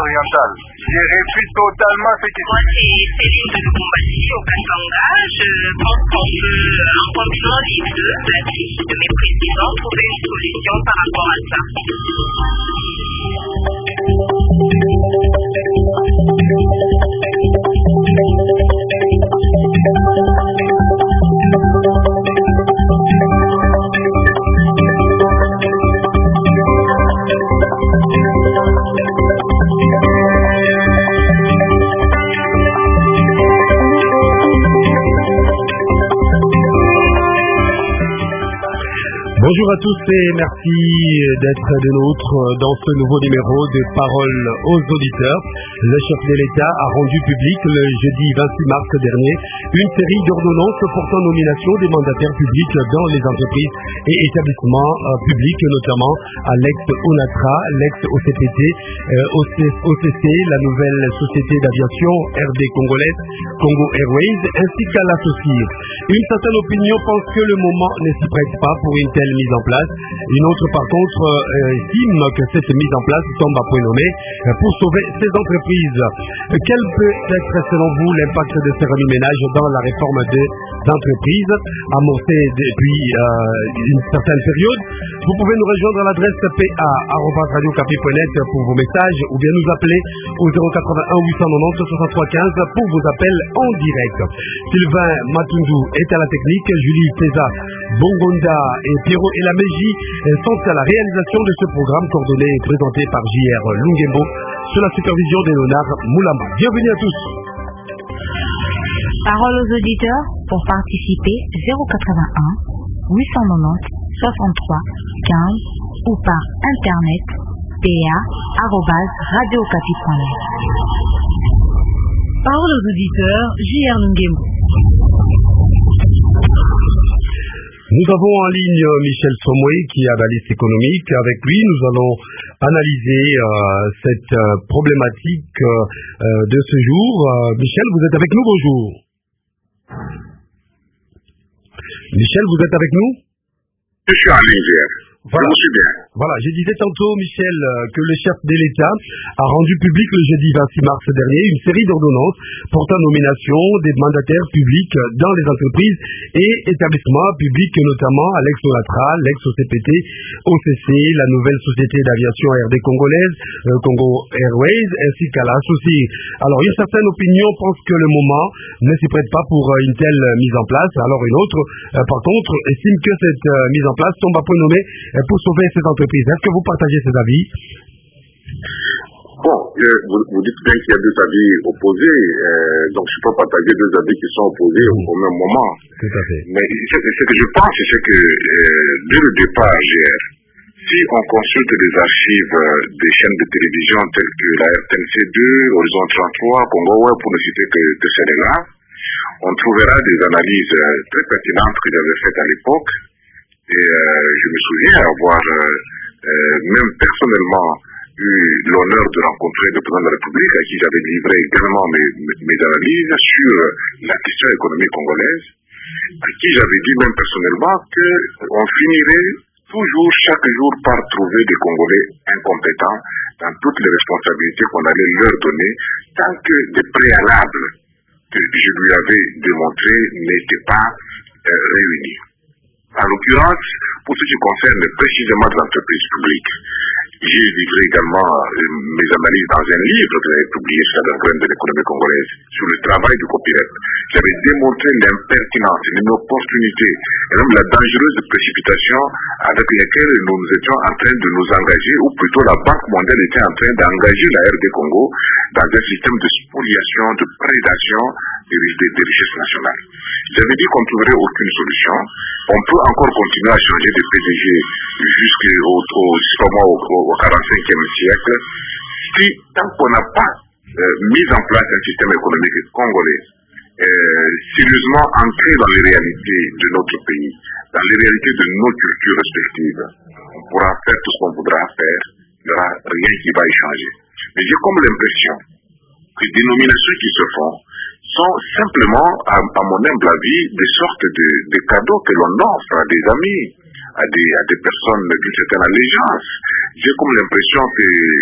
orientale. J'ai refusé totalement ce qui... Moi, c'est Céline de Lubumbashi au Katanga. Je pense qu'on peut, en combinant les deux, la fiche de mes présidents, trouver une solution par rapport à ça. Bonjour à tous et merci d'être des nôtres dans ce nouveau numéro de Paroles aux auditeurs. Le chef de l'État a rendu public le jeudi 26 mars dernier une série d'ordonnances portant nomination des mandataires publics dans les entreprises et établissements publics, notamment à l'ex-ONATRA, l'ex-OCPT, OCC, la nouvelle société d'aviation RD congolaise, Congo Airways, ainsi qu'à l'associé. Une certaine opinion pense que le moment ne s'y prête pas pour une telle mise en place. Une autre, par contre, estime que cette mise en place tombe à point nommé pour sauver ces entreprises. Quel peut être, selon vous, l'impact de ces remue-ménages dans la réforme des entreprises amorcée depuis une certaine période? Vous pouvez nous rejoindre à l'adresse pa@radiocapi.net pour vos messages ou bien nous appeler au 081 890 63 15 pour vos appels en direct. Sylvain Matundu est à la technique, Julie César Bongonda et Pierrot et la Mégie sont à la réalisation de ce programme coordonné et présenté par J.R. Lungembo sous la supervision de Léonard Moulamba. Bienvenue à tous. Parole aux auditeurs pour participer 081 890 63 15 ou par internet pa@radiocapi.net. Parole aux auditeurs J.R. Lungembo. Nous avons en ligne Michel Somoué qui est analyste économique. Avec lui, nous allons analyser cette problématique de ce jour. Michel, vous êtes avec nous, bonjour. Michel, vous êtes avec nous? Je suis en ligne. Voilà. Je suis bien. Voilà, je disais tantôt, Michel, que le chef de l'État a rendu public le jeudi 26 mars dernier une série d'ordonnances portant nomination des mandataires publics dans les entreprises et établissements publics, notamment à l'ex-ONATRA, l'ex-OCPT, OCC, la nouvelle société d'aviation RD congolaise, Congo Airways, ainsi qu'à l'associé. Alors, une certaine opinion pense que le moment ne s'y prête pas pour une telle mise en place, alors une autre, par contre, estime que cette mise en place tombe à point nommé pour sauver ces entreprises. Est-ce que vous partagez ces avis? Bon, vous dites bien qu'il y a deux avis opposés, donc je peux partager deux avis qui sont opposés au même moment. Tout à fait. Mais ce que je pense, c'est que dès le départ, si on consulte les archives des chaînes de télévision telles que la RTNC2, Horizon 33, Congo Web, pour ne citer que celles-là, on trouvera des analyses très pertinentes que j'avais faites à l'époque. Et je me souviens avoir même personnellement eu l'honneur de rencontrer le président de la République à qui j'avais livré également mes analyses sur la question économique congolaise, à qui j'avais dit même personnellement qu'on finirait toujours, chaque jour, par trouver des Congolais incompétents dans toutes les responsabilités qu'on allait leur donner, tant que des préalables que je lui avais démontrés n'étaient pas réunis. En l'occurrence, pour ce qui concerne précisément les entreprises publiques, j'ai livré également mes analyses dans un livre que j'avais publié sur la graine de l'économie congolaise, sur le travail du copyright. J'avais démontré l'impertinence, l'inopportunité et même la dangereuse précipitation avec laquelle nous étions en train de nous engager, ou plutôt la Banque mondiale était en train d'engager la RD Congo dans un système de spoliation, de prédation des richesses nationales. J'avais dit qu'on ne trouverait aucune solution. On peut encore continuer à changer de PDG jusqu'au 45e siècle si, tant qu'on n'a pas mis en place un système économique congolais sérieusement ancré dans les réalités de notre pays, dans les réalités de nos cultures respectives, on pourra faire tout ce qu'on voudra faire, il n'y aura rien qui va y changer. Mais j'ai comme l'impression que les dénominations qui se font sont simplement, à mon humble avis, des sortes de cadeaux que l'on offre à des amis, à des personnes d'une certaine allégeance. j'ai comme l'impression que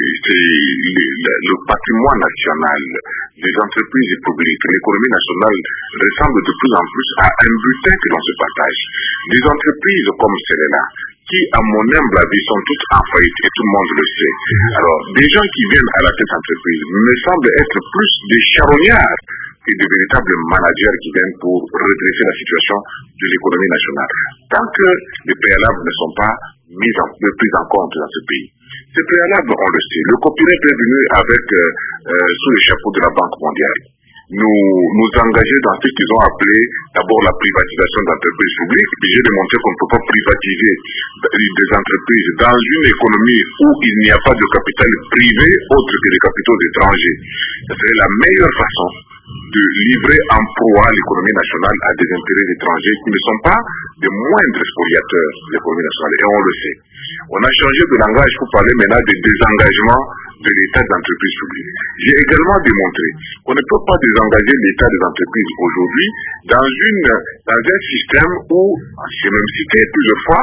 le patrimoine national, les entreprises publiques, l'économie nationale ressemble de plus en plus à un butin que l'on se partage. Des entreprises comme celle-là, qui, à mon humble avis, sont toutes en faillite, et tout le monde le sait. Alors, des gens qui viennent à la tête d'entreprise me semblent être plus des charognards que de véritables managers qui viennent pour redresser la situation de l'économie nationale. Tant que les préalables ne sont pas pris en compte dans ce pays. Ces préalables, on le sait. Le copyright est venu sous le chapeau de la Banque mondiale. Nous engager dans ce qu'ils ont appelé d'abord la privatisation d'entreprises publiques, puis j'ai démontré qu'on ne peut pas privatiser des entreprises dans une économie où il n'y a pas de capital privé autre que des capitaux étrangers. Ce serait la meilleure façon de livrer en proie l'économie nationale à des intérêts étrangers qui ne sont pas des moindres spoliateurs de l'économie nationale, et on le sait. On a changé de langage pour parler maintenant de désengagement de l'État d'entreprises publiques. J'ai également démontré qu'on ne peut pas désengager l'État des entreprises aujourd'hui dans un système où, j'ai même cité plusieurs fois,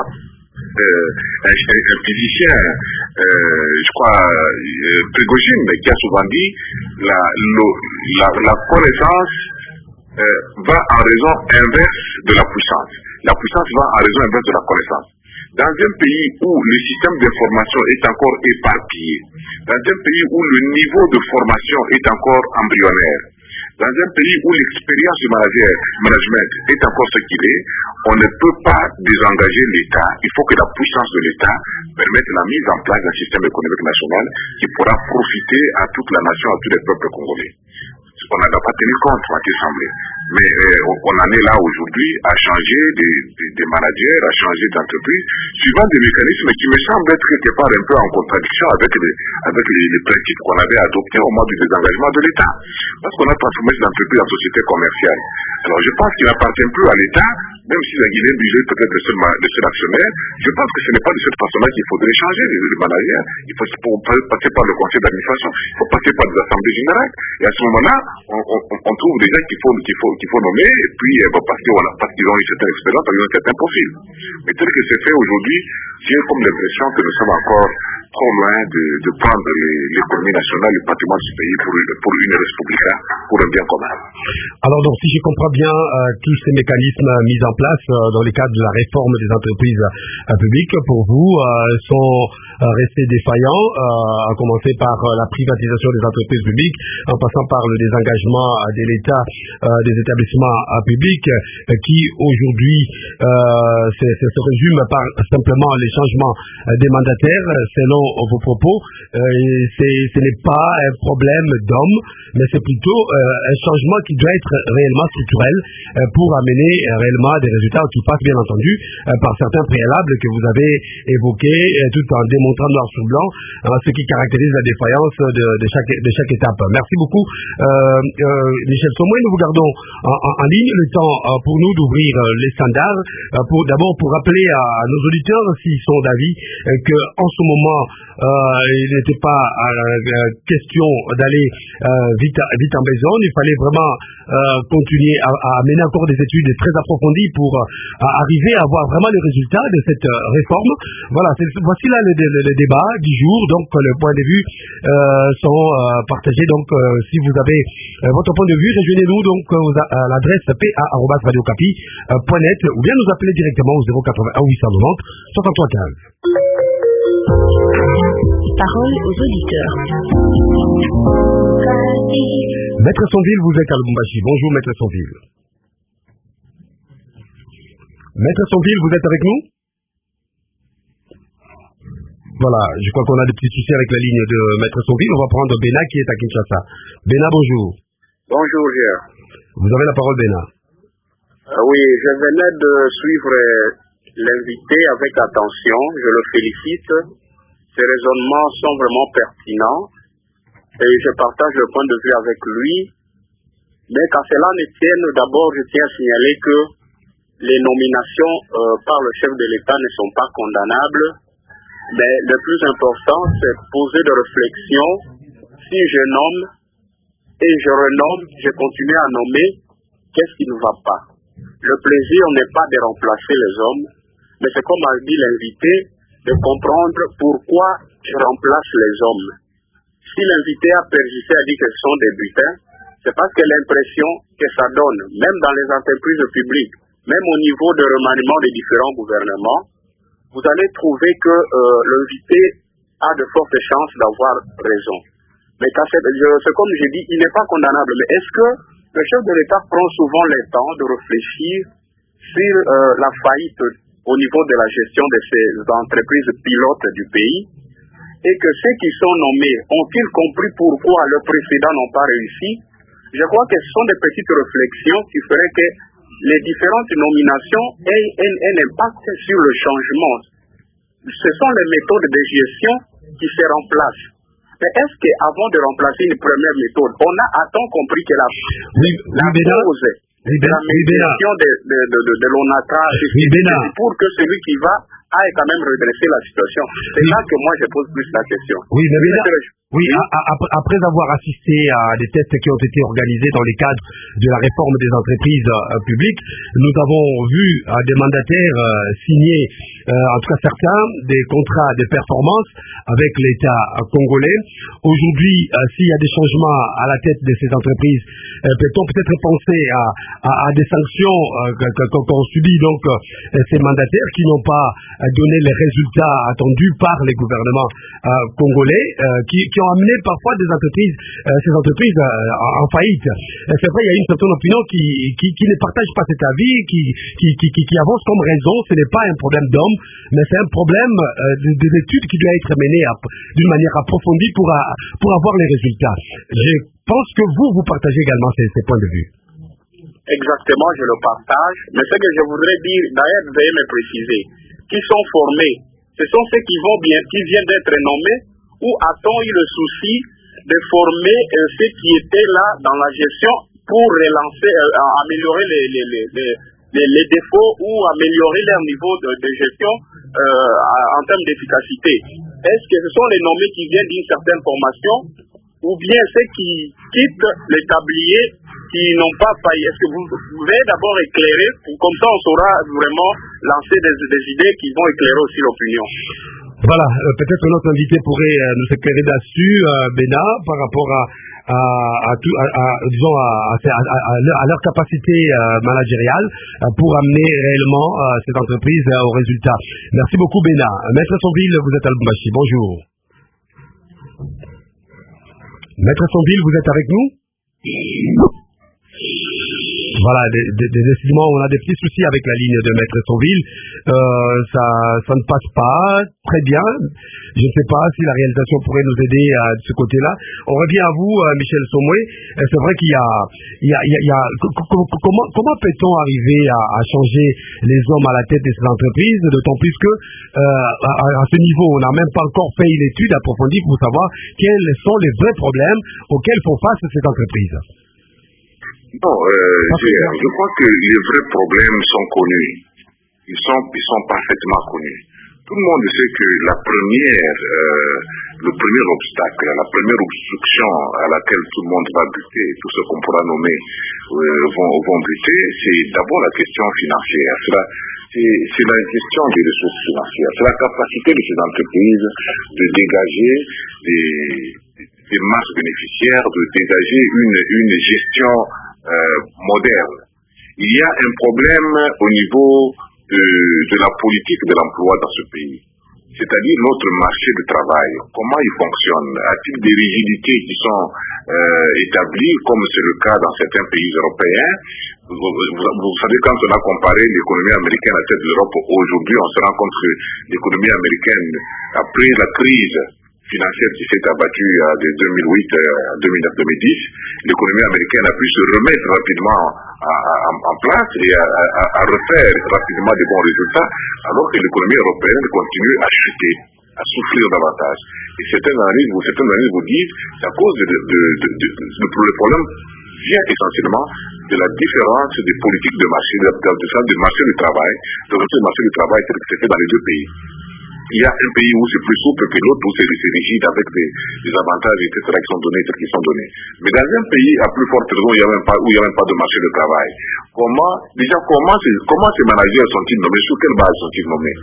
un physicien, je crois, Prigogine, qui a souvent dit la connaissance va en raison inverse de la puissance. La puissance va en raison inverse de la connaissance. Dans un pays où le système d'information est encore éparpillé, dans un pays où le niveau de formation est encore embryonnaire, dans un pays où l'expérience du management est encore ce qu'il est, on ne peut pas désengager l'État. Il faut que la puissance de l'État permette la mise en place d'un système économique national qui pourra profiter à toute la nation, à tous les peuples congolais. On n'a pas tenu compte, m'a-t-il semblé. Mais on en est là aujourd'hui à changer des managers, à changer d'entreprise, suivant des mécanismes qui me semblent être quelque part un peu en contradiction avec les principes qu'on avait adoptés au moment du désengagement de l'État. Parce qu'on a transformé ces entreprises en sociétés commerciales. Alors je pense qu'il n'appartient plus à l'État, même si la Guinée-Bissau est peut-être le seul actionnaire, je pense que ce n'est pas de cette façon-là qu'il faudrait changer les managers. Il faut passer par le conseil d'administration, il faut passer par des assemblées générales. Et à ce moment-là, on trouve des gens qu'il faut nommer, et puis parce qu'ils ont une certaine expérience, parce qu'ils ont un certain profil. Mais tel que c'est fait aujourd'hui, j'ai comme l'impression que nous sommes encore trop loin de prendre l'économie nationale, le patrimoine du pays pour une république, pour un bien commun. Alors donc, si je comprends bien, tous ces mécanismes mis en place dans le cadre de la réforme des entreprises publiques, pour vous, sont restés défaillants, à commencer par la privatisation des entreprises publiques, en passant par le désengagement de l'État des établissements publics, qui aujourd'hui se résume par simplement les changements des mandataires, selon vos propos. Ce n'est pas un problème d'homme, mais c'est plutôt un changement qui doit être réellement structurel pour amener réellement des résultats qui passent bien entendu par certains préalables que vous avez évoqués, tout en démontrant noir sur blanc ce qui caractérise la défaillance de chaque étape. Merci beaucoup Michel Somoué. Nous vous gardons en ligne le temps pour nous d'ouvrir les standards, d'abord pour rappeler à nos auditeurs s'ils sont d'avis qu'en ce moment il n'était pas question d'aller vite en besogne. Il fallait vraiment continuer à mener encore des études très approfondies pour arriver à avoir vraiment les résultats de cette réforme. Voilà, voici là le débat du jour. Donc le point de vue sont partagés. Donc si vous avez votre point de vue, rejoignez-nous donc à l'adresse pa@radiocapi.net ou bien nous appeler directement au 081 890 63 15. Parole aux auditeurs. Maître Sonville, vous êtes à Lubumbashi. Bonjour Maître Sonville. Maître Sonville, vous êtes avec nous? Voilà, je crois qu'on a des petits soucis avec la ligne de Maître Sonville. On va prendre Bena qui est à Kinshasa. Bena, bonjour. Bonjour, Gérard. Vous avez la parole, Bena. Oui, je venais de suivre l'invité avec attention. Je le félicite. Ses raisonnements sont vraiment pertinents et je partage le point de vue avec lui. Mais qu'à cela ne tienne, d'abord, je tiens à signaler que les nominations par le chef de l'État ne sont pas condamnables. Mais le plus important, c'est poser des réflexions. Si je nomme et je renomme, je continue à nommer, qu'est-ce qui ne va pas? Le plaisir n'est pas de remplacer les hommes, mais c'est comme a dit l'invité, de comprendre pourquoi je remplace les hommes. Si l'invité a persisté à dire que ce sont des butins, c'est parce que l'impression que ça donne, même dans les entreprises publiques, même au niveau de remaniement des différents gouvernements, vous allez trouver que l'invité a de fortes chances d'avoir raison. Mais c'est comme je dis, il n'est pas condamnable. Mais est-ce que le chef de l'État prend souvent le temps de réfléchir sur la faillite au niveau de la gestion de ces entreprises pilotes du pays, et que ceux qui sont nommés ont-ils compris pourquoi leurs précédents n'ont pas réussi? Je crois que ce sont des petites réflexions qui feraient que les différentes nominations aient un impact sur le changement. Ce sont les méthodes de gestion qui se remplacent. Mais est-ce qu'avant de remplacer une première méthode, on a à temps compris que la cause de la médiation de l'ONATRA pour que celui qui va aille quand même redresser la situation? C'est là que moi je pose plus la question. Oui, mais oui, après avoir assisté à des tests qui ont été organisés dans le cadre de la réforme des entreprises publiques, nous avons vu des mandataires signer, en tout cas certains, des contrats de performance avec l'État congolais. Aujourd'hui, s'il y a des changements à la tête de ces entreprises, peut-on peut-être penser à des sanctions qu'ont subi donc ces mandataires qui n'ont pas donné les résultats attendus par les gouvernements congolais, qui ont amené parfois ces entreprises en faillite. C'est vrai, il y a une certaine opinion qui ne partage pas cet avis, qui avance comme raison. Ce n'est pas un problème d'homme, mais c'est un problème des études qui doit être menées d'une manière approfondie pour avoir les résultats. Je pense que vous partagez également ces points de vue. Exactement, je le partage. Mais ce que je voudrais dire, d'ailleurs, veuillez me préciser, qui sont formés, ce sont ceux qui viennent d'être nommés, ou a-t-on eu le souci de former ceux qui étaient là dans la gestion pour relancer, améliorer les défauts ou améliorer leur niveau de gestion en termes d'efficacité? Est-ce que ce sont les nommés qui viennent d'une certaine formation, ou bien ceux qui quittent le tablier qui n'ont pas failli? Est-ce que vous pouvez d'abord éclairer, comme ça on saura vraiment lancer des idées qui vont éclairer aussi l'opinion? Voilà, peut-être notre invité pourrait nous éclairer là-dessus, Béna, par rapport à leur capacité managériale pour amener réellement ces entreprises aux résultats. Merci beaucoup, Béna. Maître Sonville, vous êtes à Lubumbashi. Bonjour. Maître Sonville, vous êtes avec nous? Voilà, décidément, on a des petits soucis avec la ligne de Maître Sonville. Ça ne passe pas très bien. Je ne sais pas si la réalisation pourrait nous aider de ce côté-là. On revient à vous, Michel Somoué. C'est vrai qu'il y a comment peut-on arriver à changer les hommes à la tête de ces entreprises, d'autant plus que à ce niveau, on n'a même pas encore fait une étude approfondie pour savoir quels sont les vrais problèmes auxquels font face ces entreprises. Non, je crois que les vrais problèmes sont connus. Ils sont parfaitement connus. Tout le monde sait que le premier obstacle, la première obstruction à laquelle tout le monde va buter, tout ce qu'on pourra nommer vont buter, c'est d'abord la question financière. C'est la gestion des ressources financières. C'est la capacité de ces entreprises de dégager des masses bénéficiaires, de dégager une gestion moderne. Il y a un problème au niveau de la politique de l'emploi dans ce pays. C'est-à-dire notre marché de travail. Comment il fonctionne? A-t-il des rigidités qui sont établies, comme c'est le cas dans certains pays européens? Vous savez, quand on a comparé l'économie américaine à celle de l'Europe aujourd'hui, on se rend compte que l'économie américaine, après la crise financière qui s'est abattue de 2008 à 2009-2010, l'économie américaine a pu se remettre rapidement en place et à refaire rapidement des bons résultats, alors que l'économie européenne continue à chuter, à souffrir davantage. Et certaines analyses vous disent c'est à cause le problème vient essentiellement de la différence des politiques de marché, du marché du travail, de marché du travail tel que c'est fait dans les deux pays. il y a un pays où c'est plus souple que l'autre, où c'est rigide avec des avantages, etc., qui sont donnés, qui sont donnés. Mais dans un pays à plus forte raison, où il n'y a même pas de marché de travail, comment ces managers sont-ils nommés? Sur quelle base sont-ils nommés?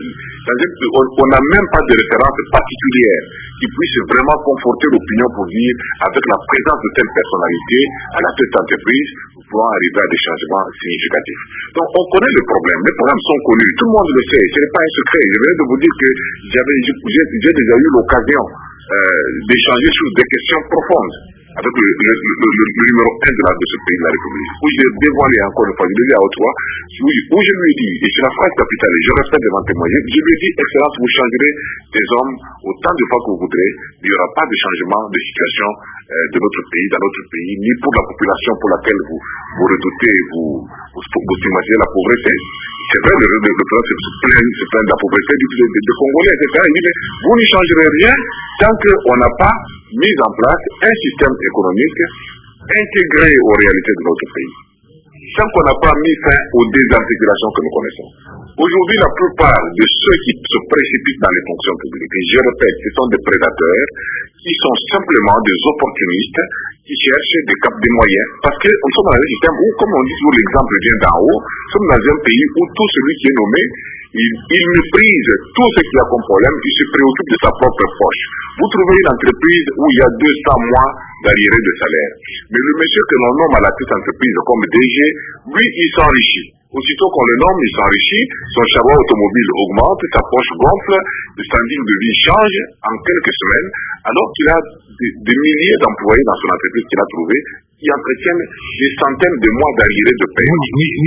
On n'a même pas de référence particulière qui puisse vraiment conforter l'opinion pour dire, avec la présence de telle personnalité à la tête d'entreprise, nous pouvons arriver à des changements significatifs. Donc on connaît les problèmes sont connus, tout le monde le sait, ce n'est pas un secret. Je viens de vous dire que j'ai déjà eu l'occasion d'échanger sur des questions profondes avec le numéro 1 de ce pays de la République, où j'ai dévoilé encore une fois, je l'ai dit à haute voix, où je lui ai dit, et c'est la phrase capitale, et je respecte devant témoin, je lui ai dit, Excellence, vous changerez des hommes autant de fois que vous voudrez, il n'y aura pas de changement de situation de notre pays, dans notre pays, ni pour la population pour laquelle vous redoutez, vous imaginez la pauvreté. C'est vrai, le président se plaint de la pauvreté des Congolais, etc. Il dit, mais vous n'y changerez rien tant qu'on n'a pas mis en place un système économique intégré aux réalités de notre pays. Tant qu'on n'a pas mis fin aux désarticulations que nous connaissons. Aujourd'hui, la plupart de ceux qui se précipitent dans les fonctions publiques, et je répète, ce sont des prédateurs qui sont simplement des opportunistes qui cherchent des moyens. Parce que nous sommes dans un système où, comme on dit toujours, l'exemple vient d'en haut, nous sommes dans un pays où tout celui qui est nommé, il méprise tout ce qu'il a comme problème, il se préoccupe de sa propre poche. Vous trouvez une entreprise où il y a 200 mois d'arriérés de salaire. Mais le monsieur que l'on nomme à la tête d'entreprise comme DG, lui, il s'enrichit. Aussitôt qu'on le nomme, il s'enrichit, son charroi automobile augmente, sa poche gonfle, le standing de vie change en quelques semaines, alors qu'il a des milliers d'employés dans son entreprise qu'il a trouvé, qui entretiennent des centaines de mois d'arriérés de paie.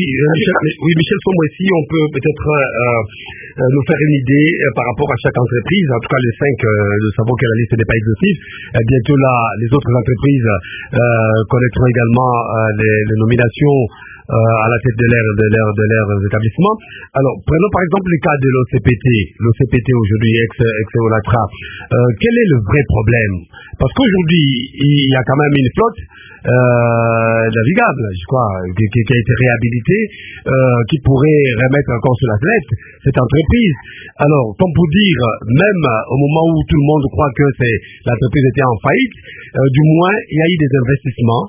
Oui, Michel Sombre, ici, on peut peut-être nous faire une idée par rapport à chaque entreprise. En tout cas, les 5, nous savons que la liste n'est pas exhaustive. Bientôt, là, les autres entreprises connaîtront également les nominations à la tête de leurs établissements. Alors, prenons par exemple le cas de l'OCPT aujourd'hui, ex-Olatra. Quel est le vrai problème? Parce qu'aujourd'hui, il y a quand même une flotte navigable, je crois, qui a été réhabilitée, qui pourrait remettre encore sur la sellette cette entreprise. Alors, comme pour dire, même au moment où tout le monde croit que l'entreprise était en faillite, du moins, il y a eu des investissements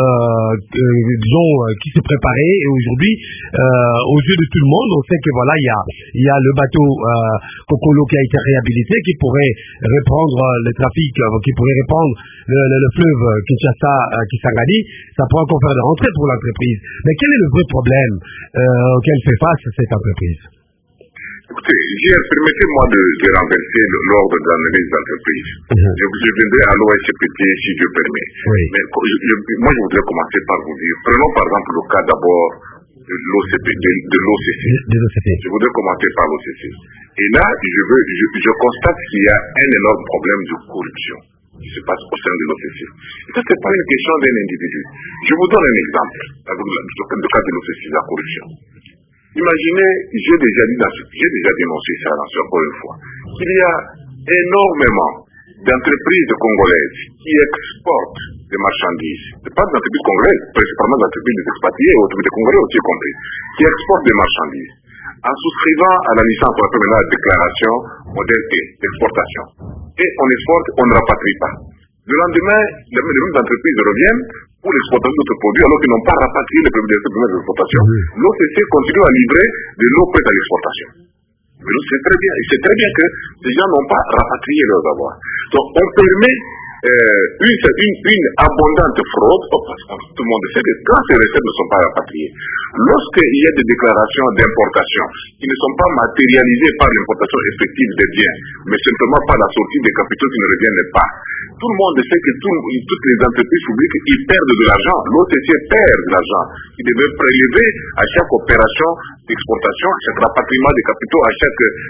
qui se préparaient, et aujourd'hui, aux yeux de tout le monde, on sait que voilà, il y a le bateau Kokolo qui a été réhabilité, qui pourrait reprendre le trafic, qui pourrait reprendre le fleuve Kinshasa-Kisangani. Ça pourrait encore faire de rentrée pour l'entreprise. Mais quel est le vrai problème auquel fait face cette entreprise? Écoutez, permettez-moi de renverser l'ordre de l'analyse d'entreprise. Je viendrai à l'OSCPT si je permets. Oui. Mais moi, je voudrais commencer par vous dire, prenons par exemple le cas d'abord de l'OCC. Je voudrais commencer par l'OCC. Et là, je constate qu'il y a un énorme problème de corruption qui se passe au sein de l'OCC. Et ça, ce n'est pas une question d'un individu. Je vous donne un exemple, avec le cas de l'OCC, la corruption. Imaginez, j'ai déjà dénoncé ça, encore une fois, qu'il y a énormément d'entreprises congolaises qui exportent des marchandises. Ce n'est pas des entreprises congolaises, principalement des entreprises des expatriés, des Congolais aussi compris, qui exportent des marchandises. En souscrivant à la licence, on appelle maintenant la déclaration modèle E, d'exportation. Et on exporte, on ne rapatrie pas. Le lendemain, les mêmes entreprises reviennent pour l'exportation d'autres produits alors qu'ils n'ont pas rapatrié les produits d'exportation. L'OCC continue à livrer de l'eau prête à l'exportation. Mais c'est très bien que les gens n'ont pas rapatrié leurs avoirs. Donc on permet une abondante fraude, parce que tout le monde sait que quand ces recettes ne sont pas rapatriées, lorsqu'il y a des déclarations d'importation qui ne sont pas matérialisées par l'importation effective des biens, mais simplement par la sortie des capitaux qui ne reviennent pas, tout le monde sait que toutes les entreprises publiques, ils perdent de l'argent. L'OCC perd de l'argent. Ils devaient prélever à chaque opération d'exportation, à chaque rapatriement des capitaux, à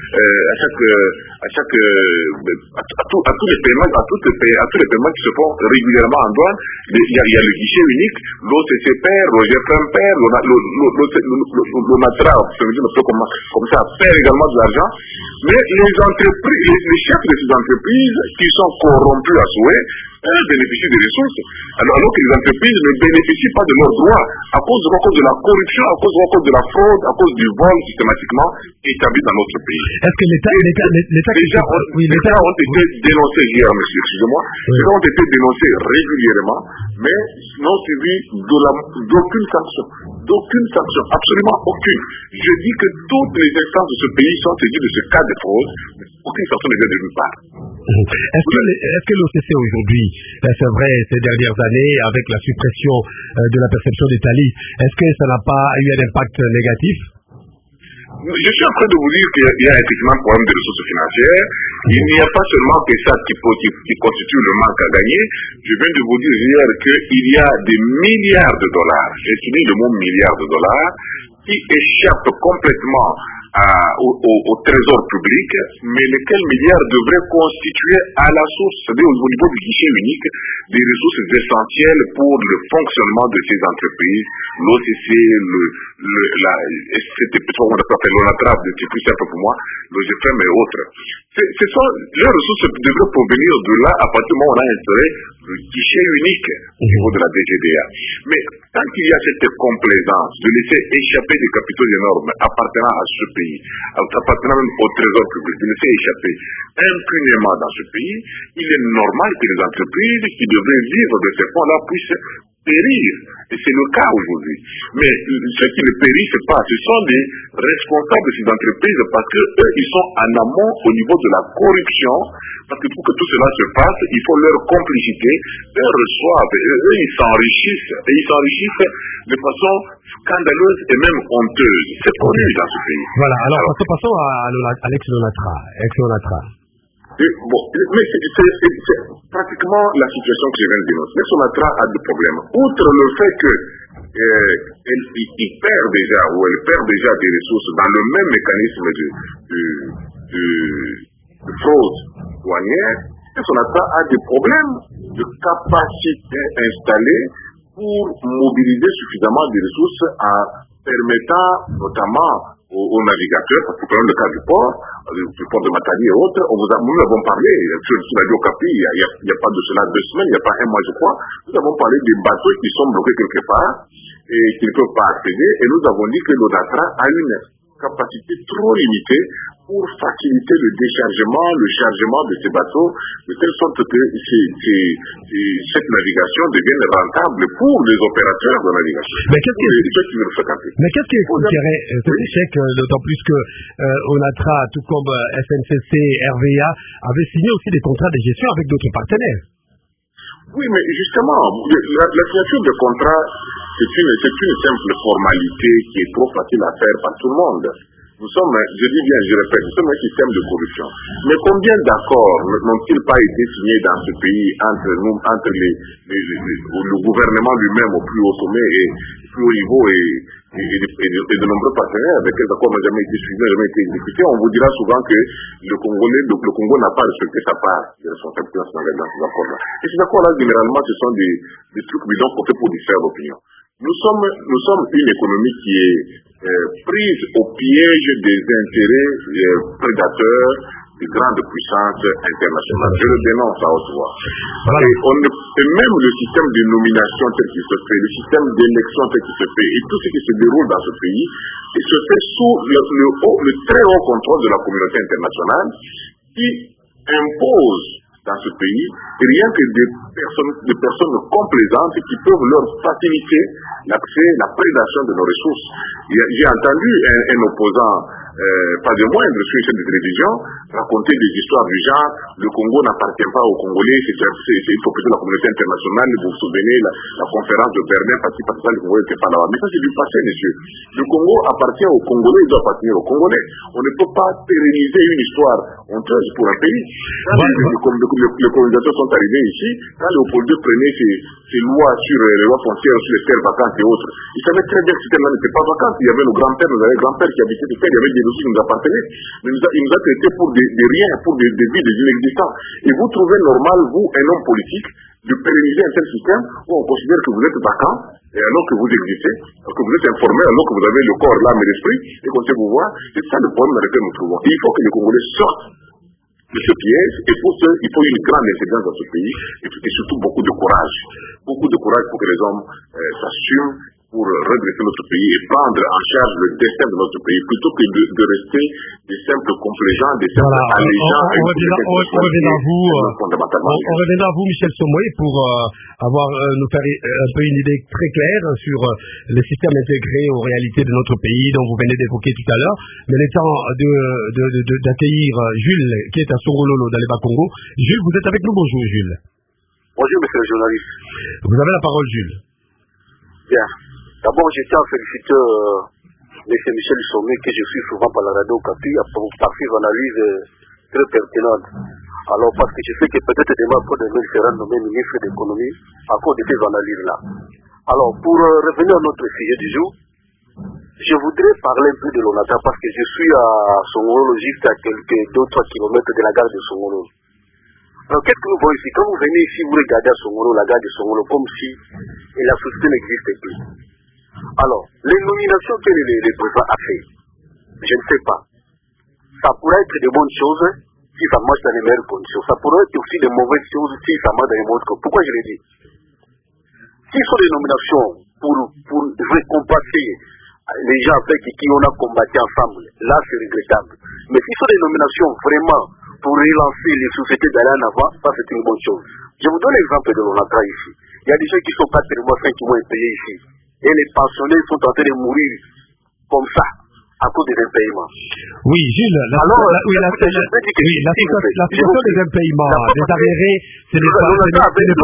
tous les paiements qui se font régulièrement en douane. Il y a le guichet unique, l'OCC perd, Roger Frem perd, l'ONATRA, comme ça, perd également de l'argent. Mais les chefs de ces entreprises qui sont corrompus à souhait eux bénéficient des ressources, alors que les entreprises ne bénéficient pas de leurs droits à cause de la corruption, à cause de la fraude, à cause du vol systématiquement établi dans notre pays. Est-ce que l'État déjà ont été dénoncés hier, monsieur, excusez-moi, déjà ont été dénoncés régulièrement, mais n'ont suivi d'aucune sanction, absolument aucune. Je dis que toutes les instances de ce pays sont saisies de ce cas de fraude, aucune sanction ne vient de nulle part. Est-ce que l'OCC aujourd'hui, c'est vrai, ces dernières années, avec la suppression de la perception des talis, est-ce que ça n'a pas eu un impact négatif? Je suis en train de vous dire qu'il y a effectivement un problème de ressources financières. Il n'y a pas seulement que ça qui constitue le manque à gagner. Je viens de vous dire hier qu'il y a des milliards de dollars, j'ai utilisé le mot milliards de dollars, qui échappent complètement au trésor public, mais lesquels milliards devraient constituer à la source, c'est-à-dire au niveau du guichet unique, des ressources essentielles pour le fonctionnement de ces entreprises, l'OCC, l'ONATRA, c'est plus simple pour moi, l'OGFM et autres. Les ressources devraient provenir de là à partir du moment où on a instauré le guichet unique au niveau de la DGDA. Mais tant qu'il y a cette complaisance de laisser échapper des capitaux énormes appartenant à ce pays, appartenant même au trésor public, de laisser échapper impunément dans ce pays, il est normal que les entreprises qui devraient vivre de ces fonds-là puissent périr. Et c'est le cas aujourd'hui. Mais ceux qui ne périssent pas, ce sont des responsables de ces entreprises parce que eux, ils sont en amont au niveau de la corruption. Parce que pour que tout cela se passe, il faut leur complicité. Eux reçoivent, eux ils s'enrichissent. Et ils s'enrichissent de façon scandaleuse et même honteuse. C'est connu dans ce pays. Voilà, alors passons à l'ex-Lonatra. Bon, mais c'est pratiquement la situation que je viens de dénoncer. L'ex-Lonatra a des problèmes. Outre le fait que il perd déjà, ou elle perd déjà des ressources dans le même mécanisme de fraude douanière, l'ex-Lonatra a des problèmes de capacité installée pour mobiliser suffisamment de ressources en permettant notamment aux navigateurs, parce que par exemple le cas du port de Matadi et autres, nous avons parlé sur Radio Okapi, il n'y a pas de cela 2 semaines, il n'y a pas un mois je crois, nous avons parlé des bateaux qui sont bloqués quelque part et qui ne peuvent pas accéder, et nous avons dit que l'ONATRA a une capacité trop limitée pour faciliter le déchargement, le chargement de ces bateaux, de telle sorte que cette navigation devienne rentable pour les opérateurs de navigation. Mais qu'est-ce qui expliquerait cet échec, d'autant plus que ONATRA, tout comme SNCC, RVA, avait signé aussi des contrats de gestion avec d'autres partenaires? Oui, mais justement, la signature de contrat, c'est une simple formalité qui est trop facile à faire par tout le monde. Nous sommes, je dis bien, je répète, nous sommes un système de corruption. Mais combien d'accords n'ont-ils pas été signés dans ce pays entre le gouvernement lui-même au plus haut sommet et plus haut niveau et de nombreux partenaires avec les accords n'ont jamais été suivis, n'ont jamais été exécutés. On vous dira souvent que le Congo n'a pas respecté sa part des responsabilités nationales dans ces accords-là. Et ces accords-là, généralement, ce sont des trucs bidons portés pour distraire l'opinion. Nous sommes une économie qui est prise au piège des intérêts prédateurs des grandes puissances internationales. Je le dénonce à haute voix. Et même le système de nomination tel qu'il se fait, le système d'élection tel qu'il se fait, et tout ce qui se déroule dans ce pays, il se fait sous le très haut contrôle de la communauté internationale qui impose dans ce pays rien que des personnes complaisantes qui peuvent leur faciliter l'accès, la prédation de nos ressources. J'ai entendu un opposant, pas de moindre, sur une chaîne de télévision, raconter des histoires du genre, le Congo n'appartient pas aux Congolais, il faut que la communauté internationale, vous vous souvenez, la conférence de Berlin, parce que le Congo n'était pas là. Mais ça c'est du passé, monsieur. Le Congo appartient aux Congolais, il doit appartenir aux Congolais. On ne peut pas pérenniser une histoire honteuse pour un pays. Les colonisateurs sont arrivés ici, quand Léopold II prenait ses lois sur les lois foncières, sur les terres vacantes et autres, il savait très bien que ces terres-là n'étaient pas vacantes. Il y avait nos grands-pères, nous avions des grands-pères qui habitaient ces terres, il y avait des dossiers qui nous appartenaient. Mais il nous a traités pour des riens, pour des vies, des inexistants. Et vous trouvez normal, vous, un homme politique, de pérenniser un tel système où on considère que vous êtes vacant, et alors que vous existez, alors que vous êtes informé, alors que vous avez le corps, l'âme et l'esprit, et qu'on sait vous voir. C'est ça le problème dans lequel nous trouvons. Et il faut que les Congolais sortent de ce piège, et pour ce, il faut une grande intelligence dans ce pays, et surtout beaucoup de courage. Beaucoup de courage pour que les hommes s'assument pour redresser notre pays et prendre en charge le destin de notre pays, plutôt que de rester des simples complaisants, des simples allégeants. On reviendra à vous, Michel Somoy, pour nous faire un peu une idée très claire sur le système intégré aux réalités de notre pays, dont vous venez d'évoquer tout à l'heure. Mais il est temps d'accueillir Jules, qui est à Songololo, dans les Bas-Congo. Jules, vous êtes avec nous. Bonjour, Jules. Bonjour, monsieur le journaliste. Vous avez la parole, Jules. Bien. D'abord, je tiens à féliciter M. Michel Somoy, que je suis souvent par la radio Okapi, par ses analyses très pertinentes. Alors, parce que je sais que peut-être demain, après demain, il sera nommé ministre de l'économie à cause de ces analyses-là. Alors, pour revenir à notre sujet du jour, je voudrais parler un peu de l'ONATRA parce que je suis à Songololo, juste à quelques 2-3 kilomètres de la gare de Songololo. Alors, qu'est-ce que nous voyons ici? Quand vous venez ici, vous regardez à Songololo, la gare de Songololo, comme si la société n'existait plus. Alors, les nominations que les présidents ont fait, je ne sais pas. Ça pourrait être de bonnes choses si ça marche dans les meilleures conditions. Ça pourrait être aussi de mauvaises choses si ça marche dans les mauvaises conditions. Pourquoi je l'ai dit? S'il faut des nominations pour récompenser les gens avec qui on a combattu ensemble, là c'est regrettable. Mais s'il faut des nominations vraiment pour relancer les sociétés d'aller en avant, ça c'est une bonne chose. Je vous donne l'exemple de l'ONATRA ici. Il y a des gens qui sont 4 mois, 5 mois payés ici. Et les pensionnés sont en train de mourir comme ça, à cause des impayements. Oui, Gilles, la situation des impayements, des arriérés, c'est des l'ONATRA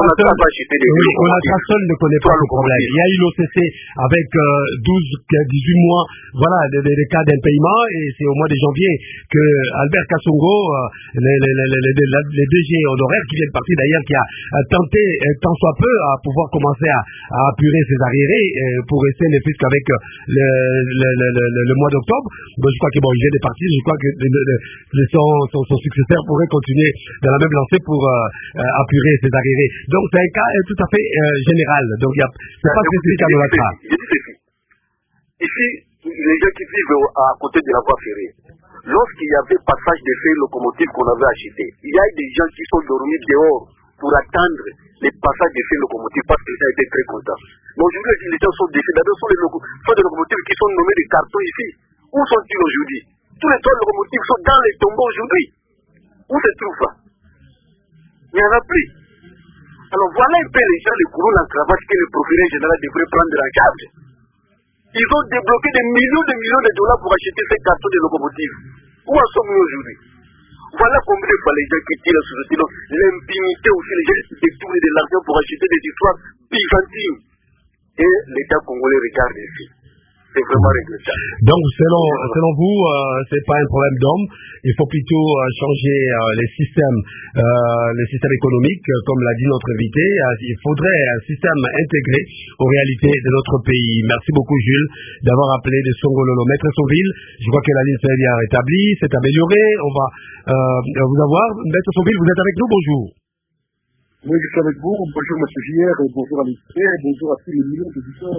seul ne connaît pas le problème. Il y a eu l'OCC avec 12-18 mois, voilà, des cas d'impayement, et c'est au mois de janvier que Albert Kassongo, les DG honoraires qui viennent partir d'ailleurs, qui a tenté tant soit peu à pouvoir commencer à apurer ses arriérés pour rester ne plus qu'avec le mois d'octobre. Bon, je crois que il vient de partir, je crois que son successeur pourrait continuer dans la même lancée pour apurer ses arriérés. Donc c'est un cas tout à fait général. Donc c'est pas spécifique à l'ONATRA. Ici, les gens qui vivent à côté de la voie ferrée, lorsqu'il y avait passage de faits locomotives qu'on avait achetés, il y a des gens qui sont dormis dehors pour attendre les passages de faits locomotives parce qu'ils ont été très contents. Mais aujourd'hui, les gens sont défaits. D'abord, sont des locomotives qui sont nommées des cartons ici. Où sont-ils aujourd'hui? Tous les 3 locomotives sont dans les tombeaux aujourd'hui. Où se trouvent? Il n'y en a plus. Alors voilà un peu les gens, les couronnes en cravache que le procureur général devrait prendre en charge. Ils ont débloqué des millions de dollars pour acheter ces cartons de locomotives. Où en sommes-nous aujourd'hui? Voilà combien de fois les gens qui tirent sur le stylo. L'impunité aussi, les gens qui détournent de l'argent pour acheter des histoires byzantines. Et l'État congolais regarde ici. C'est vraiment regrettable. Donc, selon vous, c'est pas un problème d'homme. Il faut plutôt changer les systèmes économiques, comme l'a dit notre invité. Il faudrait un système intégré aux réalités de notre pays. Merci beaucoup, Jules, d'avoir appelé de Songololo. Maître Sauville, je vois que la ligne s'est bien rétablie, s'est améliorée. On va vous avoir. Maître Sauville, vous êtes avec nous. Bonjour. Oui, je suis avec vous. Bonjour, M. Gier, bonjour à l'invité, bonjour à tous les millions d'auditeurs.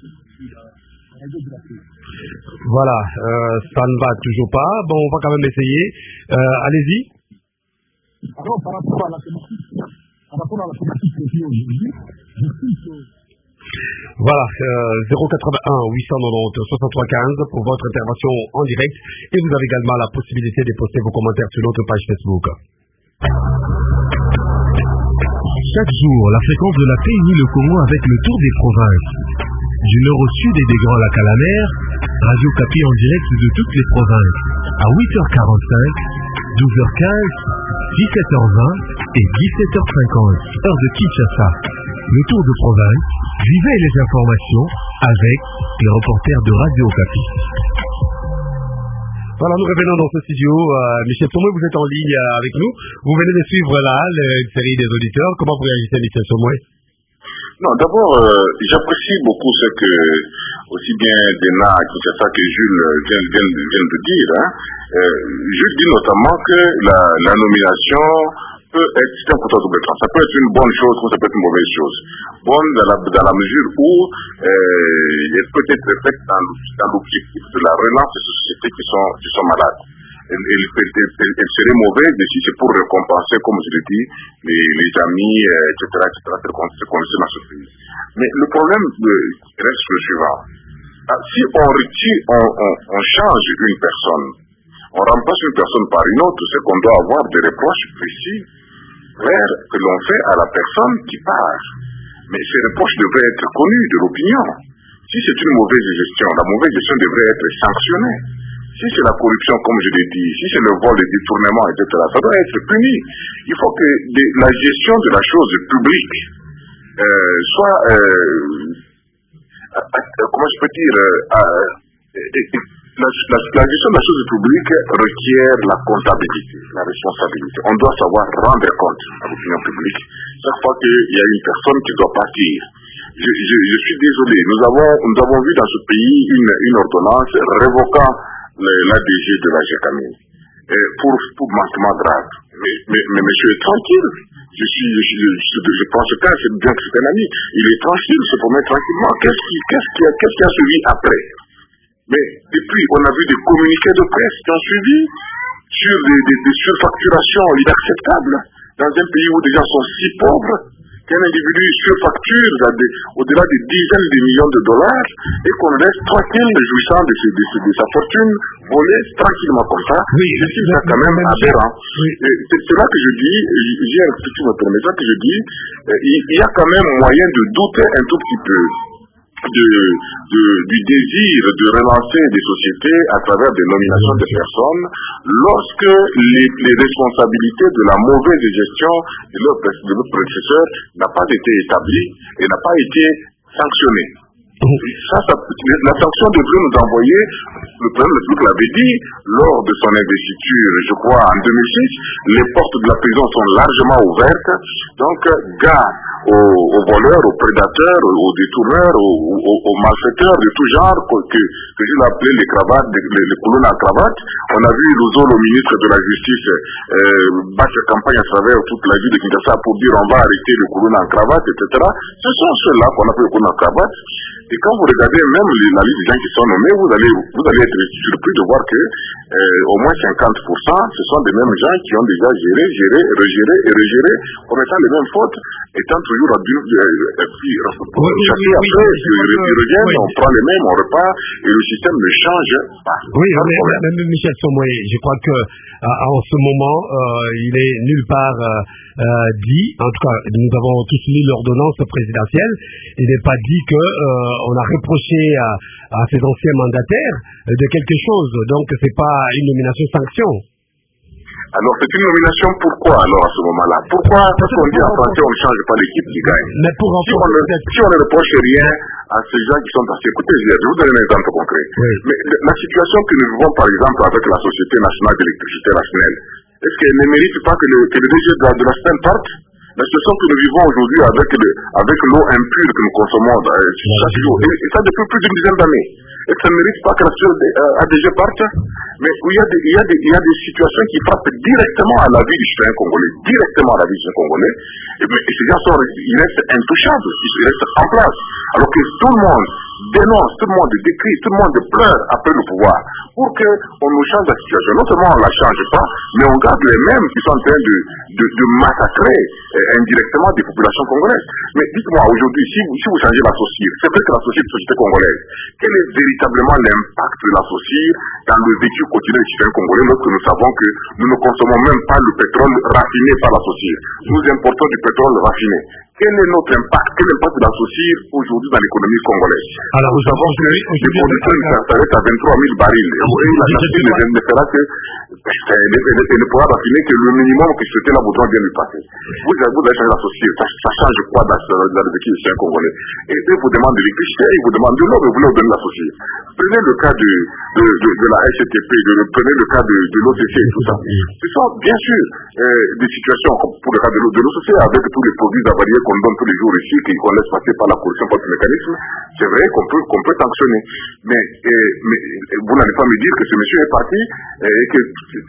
Voilà, ça ne va toujours pas. Bon, on va quand même essayer. Allez-y. Alors, par rapport à la thématique que j'ai aujourd'hui, je trouve que... Voilà, 081 890 6315 pour votre intervention en direct. Et vous avez également la possibilité de poster vos commentaires sur notre page Facebook. Chaque jour, la fréquence de la paix unit le Congo avec le tour des provinces. Du nord au sud et des Grands Lacs à la mer, Radio Okapi en direct de toutes les provinces. À 8h45, 12h15, 17h20 et 17h50, heure de Kinshasa. Le tour de province, vivez les informations avec les reporters de Radio Okapi. Voilà, nous revenons dans ce studio. Michel Somoy, vous êtes en ligne avec nous. Vous venez de suivre là une série des auditeurs. Comment vous réagissez, Michel Somoy? Non, d'abord, j'apprécie beaucoup ce que aussi bien Dena Kinshasa que Jules viennent de dire. Jules dit notamment que la nomination peut être, c'est un couteau à double tranchant. Ça peut être une bonne chose ou ça peut être une mauvaise chose. Bonne dans la mesure où elle peut être faite dans l'objectif de la relance de ces sociétés qui sont malades. elle serait mauvaise si c'est pour récompenser, comme je l'ai dit, les amis, etc., se connaissent ma surprise. Mais le problème reste le suivant. Si on change une personne, on remplace une personne par une autre, c'est qu'on doit avoir des reproches précis que l'on fait à la personne qui part. Mais ces reproches devraient être connus de l'opinion. Si c'est une mauvaise gestion, la mauvaise gestion devrait être sanctionnée. Si c'est la corruption, comme je l'ai dit, si c'est le vol, le détournement, etc., ça doit être puni. Il faut que la gestion de la chose publique soit, comment je peux dire, la gestion de la chose publique requiert la comptabilité, la responsabilité. On doit savoir rendre compte à l'opinion publique chaque fois qu'il y a une personne qui doit partir. Je suis désolé, nous avons vu dans ce pays une ordonnance révoquant l'ADG de la GECAMIN pour manquement grave. Mais monsieur est tranquille. Je pense que c'est bien que c'est un ami. Il est tranquille, se promène tranquillement. Qu'est-ce qui a suivi après? Mais depuis, on a vu des communiqués de presse qui ont suivi sur des surfacturations inacceptables dans un pays où les gens sont si pauvres qu'un individu surfacture au-delà des dizaines de millions de dollars et qu'on laisse tranquille jouissant de sa fortune volée tranquillement comme ça. Oui, c'est ça quand même aberrant. Oui. C'est là que je dis, j'ai un petit me permet ça que je dis, il y a quand même moyen de douter un tout petit peu du désir de relancer des sociétés à travers des nominations de personnes lorsque les responsabilités de la mauvaise gestion de leur prédécesseur n'a pas été établies et n'a pas été sanctionnée. La sanction devrait nous envoyer, le président de la l'avait dit, lors de son investiture, je crois, en 2006, les portes de la prison sont largement ouvertes. Donc, gare aux voleurs, aux prédateurs, aux détourneurs, aux malfaiteurs de tout genre, que je l'appelais les colonnes à cravate. On a vu Louzo, le ministre de la Justice, battre campagne à travers toute la ville de Kinshasa pour dire on va arrêter les colonnes en cravate, etc. Ce sont ceux-là qu'on appelle les colonnes en cravate. Et quand vous regardez même la liste des gens qui sont nommés, vous allez être surpris de voir que au moins 50%, ce sont des mêmes gens qui ont déjà géré, regéré, commettant les mêmes fautes, étant toujours chassés après, ils reviennent, on prend les mêmes, on repart, et le système ne change pas. Oui, même Michel Somoué, je crois que en ce moment, il est nulle part dit, en tout cas, nous avons tous lu l'ordonnance présidentielle, il n'est pas dit que on a reproché à ces anciens mandataires de quelque chose, donc c'est pas une nomination sanction. Alors c'est une nomination, pourquoi alors à ce moment-là? Pourquoi? Parce qu'on dit en français on ne change pas l'équipe qui gagne. Mais si on ne reproche rien à ces gens qui sont passés, écoutez, je vais vous donner un exemple concret. Oui. Mais la situation que nous vivons par exemple avec la Société nationale d'électricité, la SNEL, est-ce qu'elle ne mérite pas que le DG de la SNEL parte? La situation que nous vivons aujourd'hui avec l'eau impure que nous consommons chaque jour, et ça depuis plus d'une dizaine d'années, est-ce que ça ne mérite pas que la ADG parte? Mais il y a des situations qui frappent directement à la vie du citoyen congolais, et ces gens ils restent intouchables, ils restent en place, alors que tout le monde dénonce, tout le monde décrit, tout le monde pleure après le pouvoir, pour qu'on nous change la situation. Non seulement on ne la change pas, mais on garde les mêmes qui sont en train de massacrer indirectement des populations congolaises. Mais dites-moi aujourd'hui, si vous changez la SOCIR, c'est vrai que la société congolaise, quel est véritablement l'impact de la SOCIR dans le vécu quotidien des citoyens congolais lorsque nous savons que nous ne consommons même pas le pétrole raffiné par la SOCIR? Nous importons du pétrole raffiné. Quel est notre impact? Quel est l'impact de la SOCIR aujourd'hui dans l'économie congolaise? Alors, nous savons que les producteurs s'arrêtent à 23 000 barils. Et la Chine ne fera que elle ne pourra raffiner que le minimum que c'était là voudra bien lui passer. Vous avez changé la SOCIR. Ça change quoi dans le vécu des citoyens congolais? Et eux vous demandent de l'électricité, ils vous demandent de l'eau, mais vous leur donnez la SOCIR. Prenez le cas de la SCTP, prenez le cas de l'OCC et tout ça. Ce sont bien sûr des situations, pour le cas de l'OCC, avec tous les produits avariés qu'on donne tous les jours ici, qu'on laisse passer par la corruption, par le mécanisme, c'est vrai qu'on peut sanctionner. Mais vous n'allez pas me dire que ce monsieur est parti et que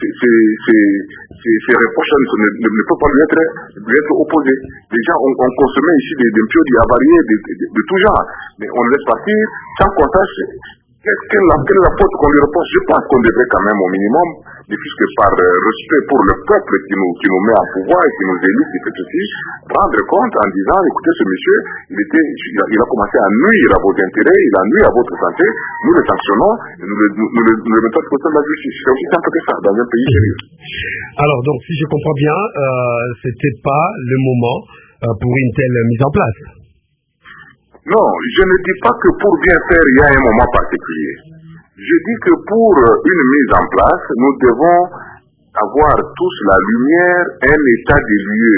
ces reproches ne peuvent pas lui être opposés. Les gens ont consommé ici des impurités avariées de tout genre, mais on le laisse partir sans comptage. quelle est la faute qu'on lui reproche? Je pense qu'on devrait quand même au minimum, puisque par respect pour le peuple qui nous met en pouvoir et qui nous élit, qui fait ceci, rendre compte en disant, écoutez, ce monsieur, il a commencé à nuire à vos intérêts, il a nuit à votre santé, nous le sanctionnons, nous le mettons à disposition de la justice. C'est aussi simple que ça, dans un pays sérieux. Alors, donc, si je comprends bien, c'était pas le moment pour une telle mise en place. Non, je ne dis pas que pour bien faire, il y a un moment particulier. Je dis que pour une mise en place, nous devons avoir tous la lumière, un état des lieux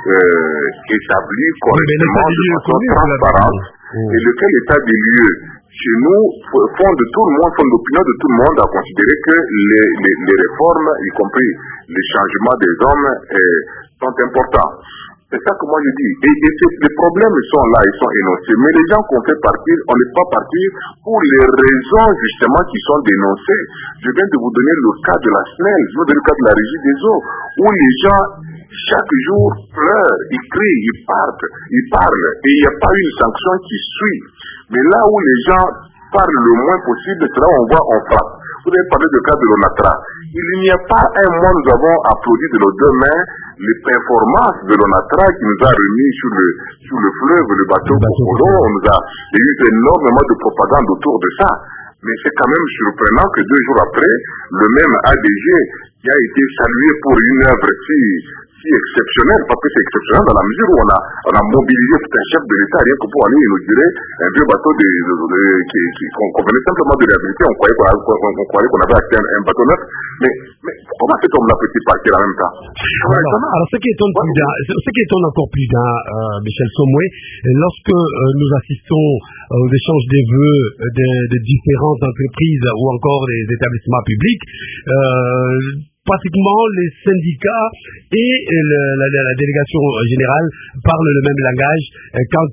établi correctement, de façon transparente, et lequel état des lieux, chez nous, font l'opinion de tout le monde à considérer que les réformes, y compris les changements des hommes, sont importants. C'est ça que moi je dis. Et les problèmes sont là, ils sont énoncés. Mais les gens qu'on fait partir, on ne peut pas partir pour les raisons justement qui sont dénoncées. Je viens de vous donner le cas de la SNEL, je vous donne le cas de la Régie des eaux, où les gens chaque jour pleurent, ils crient, ils parlent, et il n'y a pas une sanction qui suit. Mais là où les gens parlent le moins possible, c'est là où on frappe. Vous avez parlé du cas de l'ONATRA. Il n'y a pas un mois, nous avons applaudi de nos deux mains les performances de l'ONATRA qui nous a remis sur le fleuve, le bateau Polo. Il y a eu énormément de propagande autour de ça. Mais c'est quand même surprenant que 2 jours après, le même ADG qui a été salué pour une œuvre si exceptionnelle, parce que c'est exceptionnel dans la mesure où on a mobilisé tout un chef de l'État rien que pour aller inaugurer un vieux bateau qu'on venait simplement de réhabiliter. On croyait qu'on avait acheté un bateau neuf. Mais comment cet homme-là peut-il partir en même temps? Alors, ce qui étonne encore plus d'un, Michel Somoué, lorsque nous assistons aux échanges des vœux des différentes entreprises ou encore des établissements publics, pratiquement les syndicats et la délégation générale parlent le même langage quant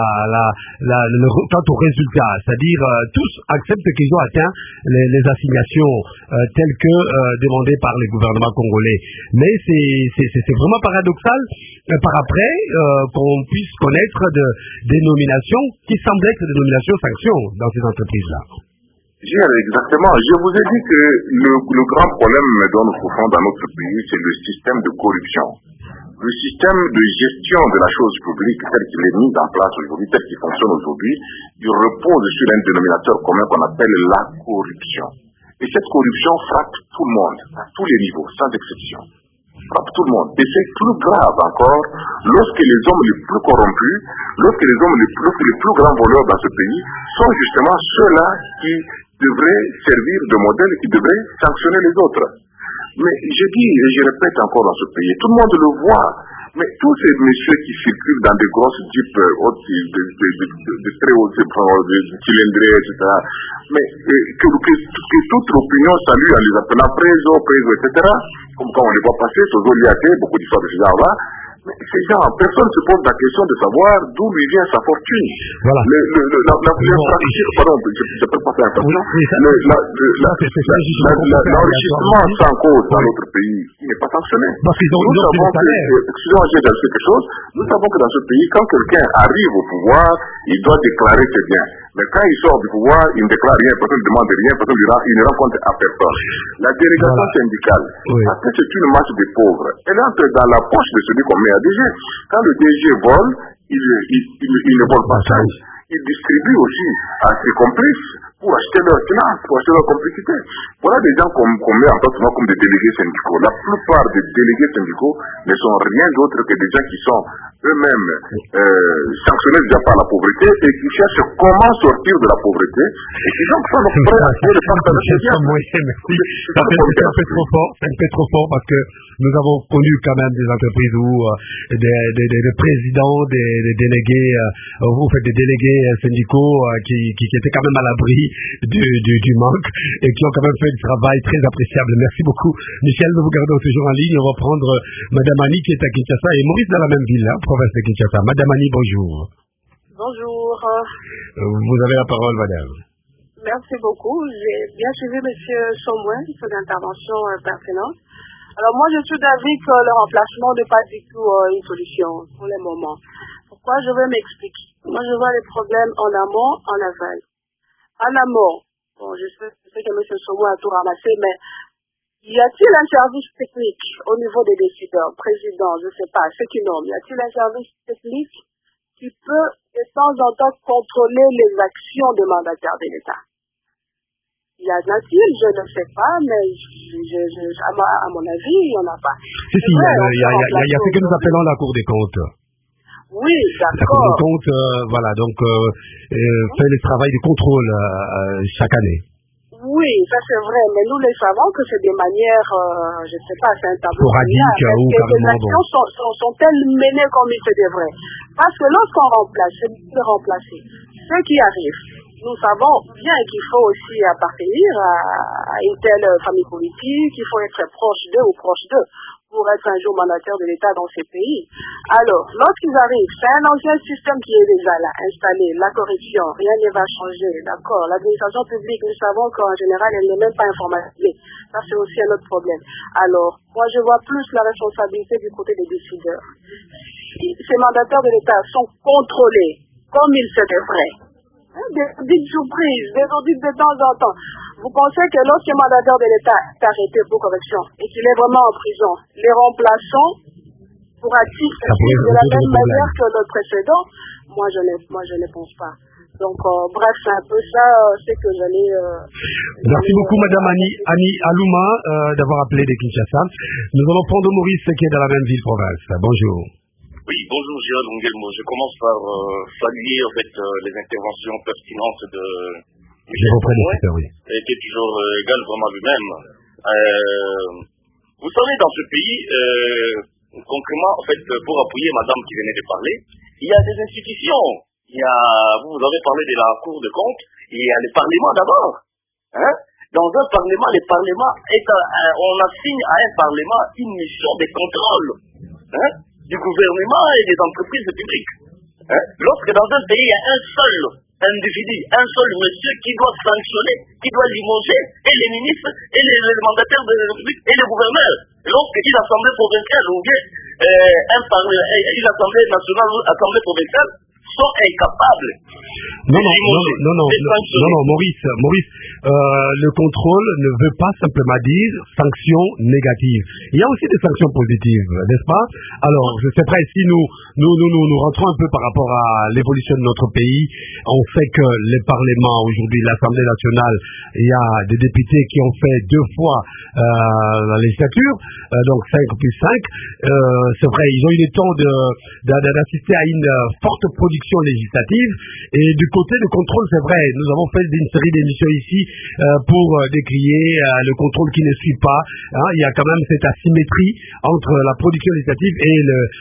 aux résultats, c'est-à-dire tous acceptent qu'ils ont atteint les assignations telles que demandées par les gouvernements congolais. Mais c'est vraiment paradoxal par après qu'on puisse connaître des nominations qui semblent être des nominations sanctions dans ces entreprises-là. Exactement. Je vous ai dit que le grand problème dont nous souffrons dans notre pays, c'est le système de corruption. Le système de gestion de la chose publique, tel qu'il est mis en place aujourd'hui, tel qu'il fonctionne aujourd'hui, il repose sur un dénominateur commun qu'on appelle la corruption. Et cette corruption frappe tout le monde, à tous les niveaux, sans exception. Frappe tout le monde. Et c'est plus grave encore lorsque les hommes les plus corrompus, lorsque les hommes les plus grands voleurs dans ce pays sont justement ceux-là qui devraient servir de modèle, qui devraient sanctionner les autres. Mais je dis et je répète encore dans ce pays, tout le monde le voit, mais tous ces messieurs qui circulent dans des grosses jeeps de très hautes cylindrées, etc., mais que toute l'opinion salue en les appelant préso, etc., comme quand on les voit passer, sur Zoliaté, beaucoup d'histoires de ces gens-là. Mais ces gens, personne ne se pose la question de savoir d'où lui vient sa fortune. Voilà. Je peux passer à la l'enrichissement sans cause dans notre pays, il n'est pas sanctionné. Excusez-moi, j'ai ajouté quelque chose. Nous savons que dans ce pays, quand quelqu'un arrive au pouvoir, il doit déclarer ses biens. Mais quand il sort du pouvoir, il ne déclare rien, personne ne demande rien, il ne rend compte à personne. La délégation syndicale, parce que c'est une masse de pauvres, elle entre dans la poche de celui qu'on met à DG. Quand le DG vole, il ne vole pas ça. Il distribue aussi à ses complices pour acheter leur finance, pour acheter leur complicité. Voilà des gens qu'on met en place comme des délégués syndicaux. La plupart des délégués syndicaux ne sont rien d'autre que des gens qui sont eux-mêmes sanctionnés déjà par la pauvreté et qui cherchent comment sortir de la pauvreté et qui sont prêts à acheter le partage de biens. C'est un peu trop fort parce que nous avons connu quand même des entreprises où des présidents, des délégués, des délégués syndicaux qui étaient quand même à l'abri du manque et qui ont quand même fait un travail très appréciable. Merci beaucoup. Michel, nous vous gardons toujours en ligne. On va prendre Madame Annie qui est à Kinshasa et Maurice dans la même ville, province de Kinshasa. Madame Annie, bonjour. Bonjour. Vous avez la parole, madame. Merci beaucoup. J'ai bien suivi M. Somoué, son intervention pertinente. Alors moi, je suis d'avis que le remplacement n'est pas du tout une solution pour le moment. Pourquoi? Je vais m'expliquer. Moi, je vois les problèmes en amont, en aval. En amont, Bon, je sais que M. Somo a tout ramassé, mais y a-t-il un service technique au niveau des décideurs, président, je ne sais pas, ceux qui nomment, y a-t-il un service technique qui peut de temps en temps contrôler les actions des mandataires de l'État? Y en a-t-il? Je ne sais pas, mais à mon avis, il n'y en a pas. Si, il y a ce que nous appelons la Cour des comptes. Oui, d'accord. La Cour des comptes, voilà, donc fait le travail de contrôle chaque année. Oui, ça c'est vrai, mais nous les savons que c'est des manières, je ne sais pas, c'est un tableau. Sporadique ou carrément. Les actions sont-elles menées comme il se devrait? Parce que lorsqu'on remplace, c'est de remplacer. Ce qui arrive, nous savons bien qu'il faut aussi appartenir à une telle famille politique, il faut être proche d'eux ou proche d'eux pour être un jour mandataire de l'État dans ces pays. Alors, lorsqu'ils arrivent, c'est un ancien système qui est déjà là, installé, la corruption, rien ne va changer, d'accord. L'administration publique, nous savons qu'en général, elle n'est même pas informatisée. Ça, c'est aussi un autre problème. Alors, moi, je vois plus la responsabilité du côté des décideurs. Si ces mandataires de l'État sont contrôlés comme il se devrait, des audits surprises, des audits de temps en temps. Vous pensez que lorsqu'un mandataire de l'État est arrêté pour corruption et qu'il est vraiment en prison, les remplaçants pourra-t-il faire de la même manière que le précédent? Moi, je ne pense pas. Donc, bref, c'est un peu ça, c'est que j'allais... Merci beaucoup, Madame Annie Alouma, d'avoir appelé de Kinshasa. Nous allons prendre Maurice, qui est dans la même ville province. Bonjour. Oui, bonjour Gérald Nguelmo. Je commence par saluer en fait les interventions pertinentes de J'ai repris le oui. Qui est toujours égal vraiment lui-même. Vous savez, dans ce pays, concrètement, en fait, pour appuyer Madame qui venait de parler, il y a des institutions. Vous avez parlé de la Cour des comptes, il y a le Parlement d'abord. Hein? Dans un Parlement, on assigne à un Parlement une mission de contrôle. Hein? Du gouvernement et des entreprises publiques. Hein? Lorsque dans un pays, il y a un seul individu, un seul monsieur qui doit sanctionner, qui doit limoger, et les ministres, et les mandataires de la République, et les gouverneurs, lorsqu'une assemblée provinciale ou bien une assemblée nationale ou assemblée provinciale sont incapables. Non, Maurice, le contrôle ne veut pas simplement dire sanctions négatives. Il y a aussi des sanctions positives, n'est-ce pas? Alors, c'est vrai, si nous rentrons un peu par rapport à l'évolution de notre pays, on sait que les parlements, aujourd'hui, l'Assemblée nationale, il y a des députés qui ont fait 2 fois la législature, donc 5 plus 5. C'est vrai, ils ont eu le temps d'assister à une forte production législative. Et du côté du contrôle, c'est vrai, nous avons fait une série d'émissions ici pour décrier le contrôle qui ne suit pas. Hein, il y a quand même cette asymétrie entre la production législative et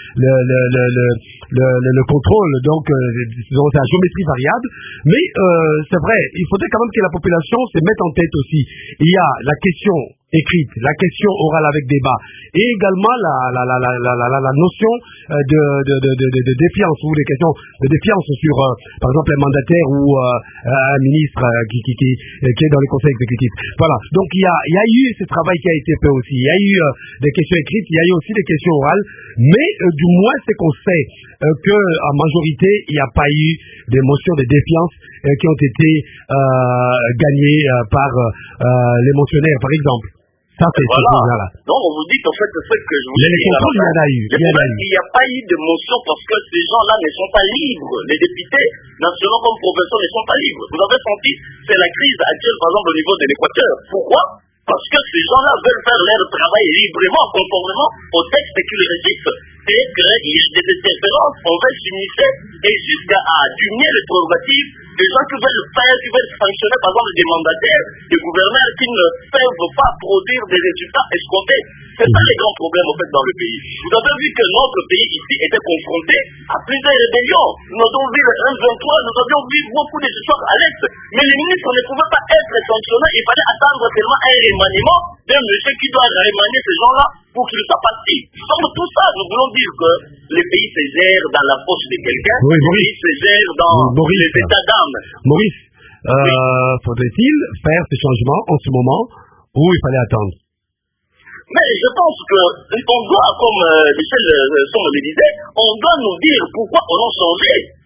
le contrôle. Donc, c'est la géométrie variable. Mais c'est vrai, il faudrait quand même que la population se mette en tête aussi. Il y a la question écrite, la question orale avec débat, et également la notion de défiance, ou les questions de défiance sur, par exemple, un mandataire ou un ministre qui est dans le conseil exécutif. Voilà. Donc il y a eu ce travail qui a été fait aussi. Il y a eu des questions écrites, il y a eu aussi des questions orales, mais du moins c'est qu'on sait que en majorité il n'y a pas eu des motions de défiance qui ont été gagnées par les motionnaires, par exemple. Ça, c'est voilà. Donc, on vous dit en fait ce que je vous dis. Les contrôles, il y en a eu. Il n'y a pas eu de motion parce que ces gens-là ne sont pas libres. Les députés nationaux comme professeurs ne sont pas libres. Vous avez senti, c'est la crise actuelle, par exemple, au niveau de l'Équateur. Pourquoi? Parce que ces gens-là veulent faire leur travail librement, conformément au texte qui les régisse. Et qu'il y a des interférences, on va s'immiscer et jusqu'à diminuer les prérogatives des gens qui veulent faire, qui veulent sanctionner, par exemple, des mandataires, des gouverneurs qui ne peuvent pas produire des résultats escomptés. C'est ça les grands problèmes, en fait, dans le pays. Vous avez vu que notre pays ici était confronté à plusieurs rébellions. Nous avons vu le 1-23, nous avions vu beaucoup de histoires à l'Est. Mais les ministres ne pouvaient pas être sanctionnés. Il fallait attendre seulement un remaniement d'un monsieur qui doit remanier ces gens-là pour qu'ils soient partis. Comme tout ça, nous voulons dire que les pays se gèrent dans la poche de quelqu'un, les pays se gèrent dans les états d'âme. Maurice, faudrait-il faire ce changement en ce moment ou il fallait attendre? Mais je pense qu'on doit, comme Michel Sommo le disait, on doit nous dire pourquoi on a changé.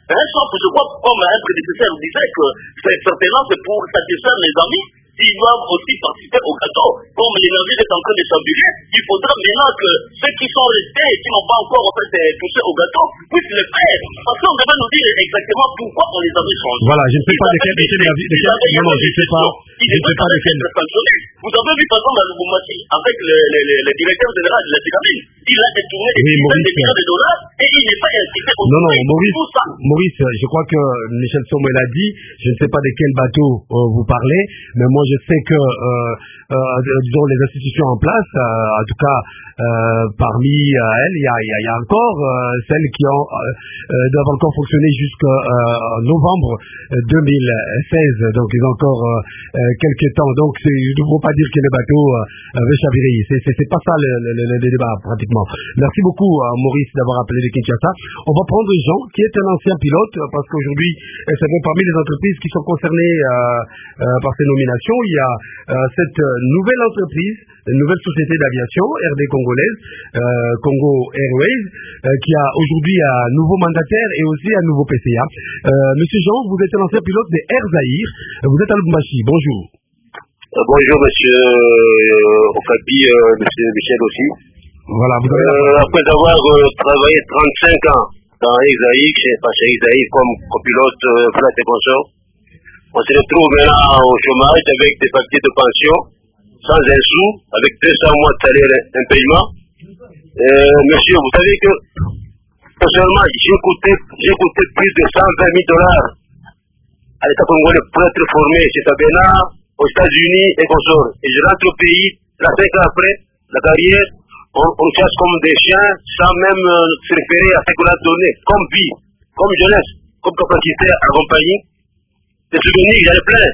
Je crois, comme un prédécesseur disait, que certainement c'est pour satisfaire les amis. Ils doivent aussi participer au gâteau. Comme l'énergie est en train de s'ambuler, il faudra maintenant que ceux qui sont restés et qui n'ont pas encore touché au gâteau puissent le faire. Parce qu'on devrait nous dire exactement pourquoi on les avait changés. Voilà, je ne sais pas de quel. Non, je ne sais pas. Je ne sais pas de quel. Vous avez vu par exemple à Lubumbashi avec le directeur général de la Pyramide. Il a détourné des dizaines de millions de dollars et il n'est pas incité au Non, Maurice, je crois que Michel Sommet l'a dit. Je ne sais pas de quel bateau vous parlez, mais moi je sais que disons les institutions en place, en tout cas parmi elles, il y a encore celles qui doivent encore fonctionner jusqu'à novembre 2016. Donc ils ont encore quelques temps. Donc je ne veux pas dire que le bateau veut chavirer. C'est pas ça le débat pratiquement. Merci beaucoup Maurice d'avoir appelé de Kinshasa. On va prendre Jean qui est un ancien pilote parce qu'aujourd'hui c'est vrai parmi les entreprises qui sont concernées par ces nominations, il y a cette nouvelle entreprise, une nouvelle société d'aviation, RD congolaise, Congo Airways, qui a aujourd'hui un nouveau mandataire et aussi un nouveau PCA. Monsieur Jean, vous êtes un ancien pilote de Air Zaïre, vous êtes à Lubumbashi, bonjour. Bonjour monsieur Okapi, monsieur Michel aussi. Voilà, vous avez après avoir travaillé 35 ans dans Air Zaïre, chez Air Zaïre comme copilote flight et consort, on se retrouve maintenant au chômage avec des papiers de pension, sans un sou, avec 200 mois de salaire d'impayement. Monsieur, vous savez que personnellement, j'ai coûté plus de 120 000 dollars à l'État congolais pour être formé chez Sabena, aux États-Unis et consorts. Et je rentre au pays, là, 5 ans après, la carrière, on chasse comme des chiens sans même se référer à ce qu'on a donné, comme vie, comme jeunesse, comme capacité à accompagner. Des souvenirs, j'en ai plein.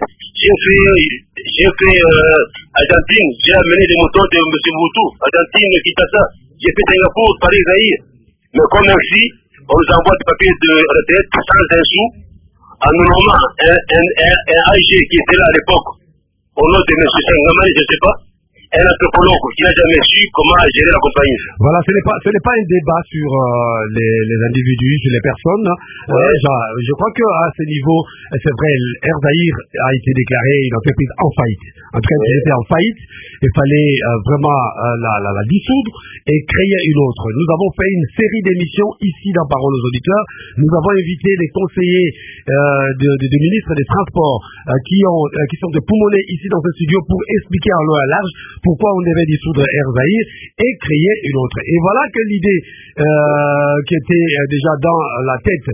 J'ai fait Argentine, j'ai amené les motos de M. Moutou, Argentine, Kinshasa. J'ai fait Singapour, Paris, Zaïre. Mais comme ainsi, on nous envoie des papiers de retraite sans un sou, en nous nommant un AIG qui était là à l'époque, au nom de M. Sangamani, je ne sais pas, un anthropologue qui n'a jamais su comment gérer la compagnie. Voilà, ce n'est pas un débat sur les individus, sur les personnes. Ouais. Je crois qu'à ce niveau, c'est vrai, Air Zaïre a été déclaré une entreprise en faillite. En tout cas, elle était en faillite. Il fallait vraiment la dissoudre et créer une autre. Nous avons fait une série d'émissions ici dans Parole aux auditeurs. Nous avons invité les conseillers du ministre des Transports qui sont de Poumoné ici dans ce studio pour expliquer en long et en large pourquoi on devait dissoudre Air Zaïre et créer une autre. Et voilà que l'idée qui était déjà dans la tête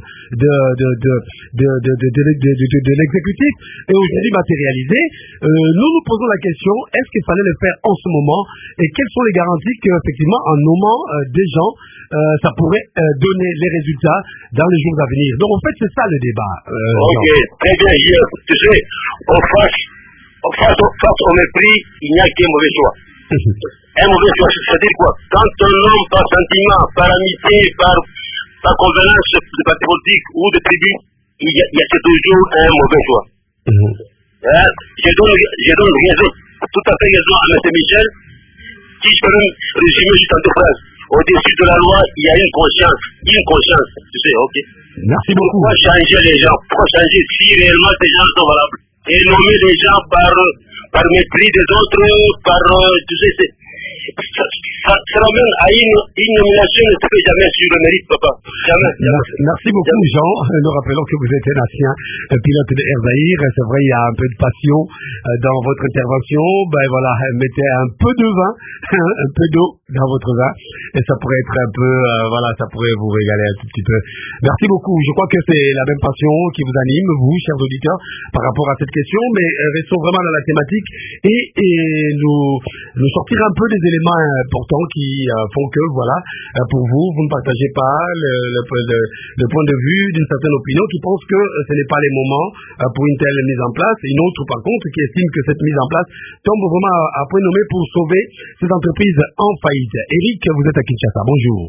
de l'exécutif est aujourd'hui matérialisée. Nous posons la question, est-ce qu'il fallait le faire en ce moment et quelles sont les garanties qu'effectivement en nommant des gens ça pourrait donner les résultats dans les jours à venir. Donc en fait c'est ça le débat. Ok, très bien. Tu sais, face au mépris, il n'y a qu'un mauvais choix. Un mauvais choix, c'est-à-dire quoi? Quand un homme, par sentiment, par amitié, par convenance de parti politique ou de tribu, il y a toujours un mauvais choix. Je donne raison, tout à fait raison à M. Michel, qui je peux même résumer juste en 2 phrases. Au-dessus de la loi, il y a une conscience, tu sais, ok. Merci beaucoup. Pourquoi changer les gens? Pourquoi changer si réellement ces gens sont valables? Et nommer les gens par mépris des autres, tu sais, ça ramène à une nomination ne se fait jamais sur le mérite, papa. Jamais. Merci beaucoup, Jean. Nous rappelons que vous êtes un ancien pilote de Air Zaïre. C'est vrai, il y a un peu de passion dans votre intervention. Ben voilà, mettez un peu de vin, un peu d'eau dans votre vin, et ça pourrait être un peu, ça pourrait vous régaler un tout petit peu. Merci beaucoup. Je crois que c'est la même passion qui vous anime, vous, chers auditeurs, par rapport à cette question, mais restons vraiment dans la thématique et nous sortir un peu des éléments importants qui font que, pour vous ne partagez pas le point de vue d'une certaine opinion qui pense que ce n'est pas les moments pour une telle mise en place. Une autre, par contre, qui estime que cette mise en place tombe vraiment à point nommé pour sauver ces entreprises en faillite. Eric, vous êtes à Kinshasa. Bonjour.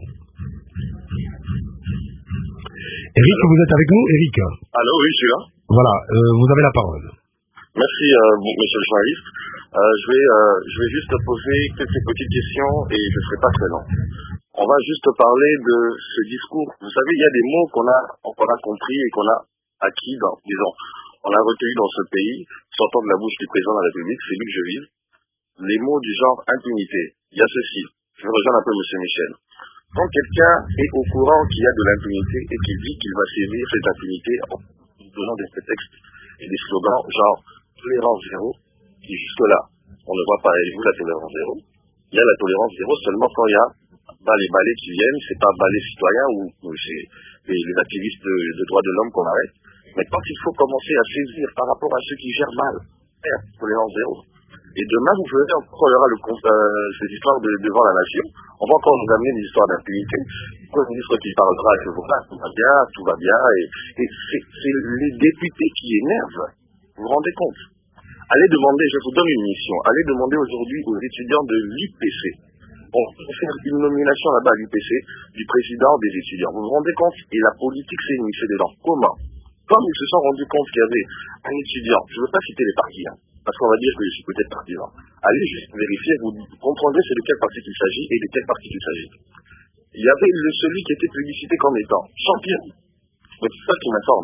Eric, vous êtes avec nous? Eric. Allô, oui, je suis là. Voilà, vous avez la parole. Merci, monsieur le journaliste. Je vais juste poser quelques petites questions et je ne serai pas très long. On va juste parler de ce discours. Vous savez, il y a des mots qu'on a compris et qu'on a acquis on a retenu dans ce pays, sortant de la bouche du président de la République, Félix Jeville, les mots du genre impunité. Il y a ceci. Je vais rejoindre un peu M. Michel. Quand quelqu'un est au courant qu'il y a de l'impunité et qu'il dit qu'il va saisir cette impunité en donnant des prétextes et des slogans genre tolérance zéro, qui jusque-là, on ne voit pas où la tolérance zéro. Il y a la tolérance zéro seulement quand il y a les balais qui viennent, c'est pas balais citoyens ou c'est les activistes de droits de l'homme qu'on arrête. Mais quand il faut commencer à saisir par rapport à ceux qui gèrent mal, tolérance zéro. Et demain, vous verrez encore, il y aura cette histoire devant la nation. On va encore nous amener des histoires d'impunité. Le ministre qui parlera que voilà, tout va bien, et c'est les députés qui énervent. Vous vous rendez compte? Allez demander, je vous donne une mission, allez demander aujourd'hui aux étudiants de l'UPC. On va faire une nomination là-bas à l'UPC du président des étudiants. Vous vous rendez compte? Et la politique s'est initiée dedans. Comment? Comme ils se sont rendus compte qu'il y avait un étudiant, je ne veux pas citer les partis, parce qu'on va dire que je suis peut-être partisan. Allez juste vérifier, vous comprendrez c'est de quel parti il s'agit et de quel parti il s'agit. Il y avait celui qui était publicité comme étant champion. C'est ça qui m'informe.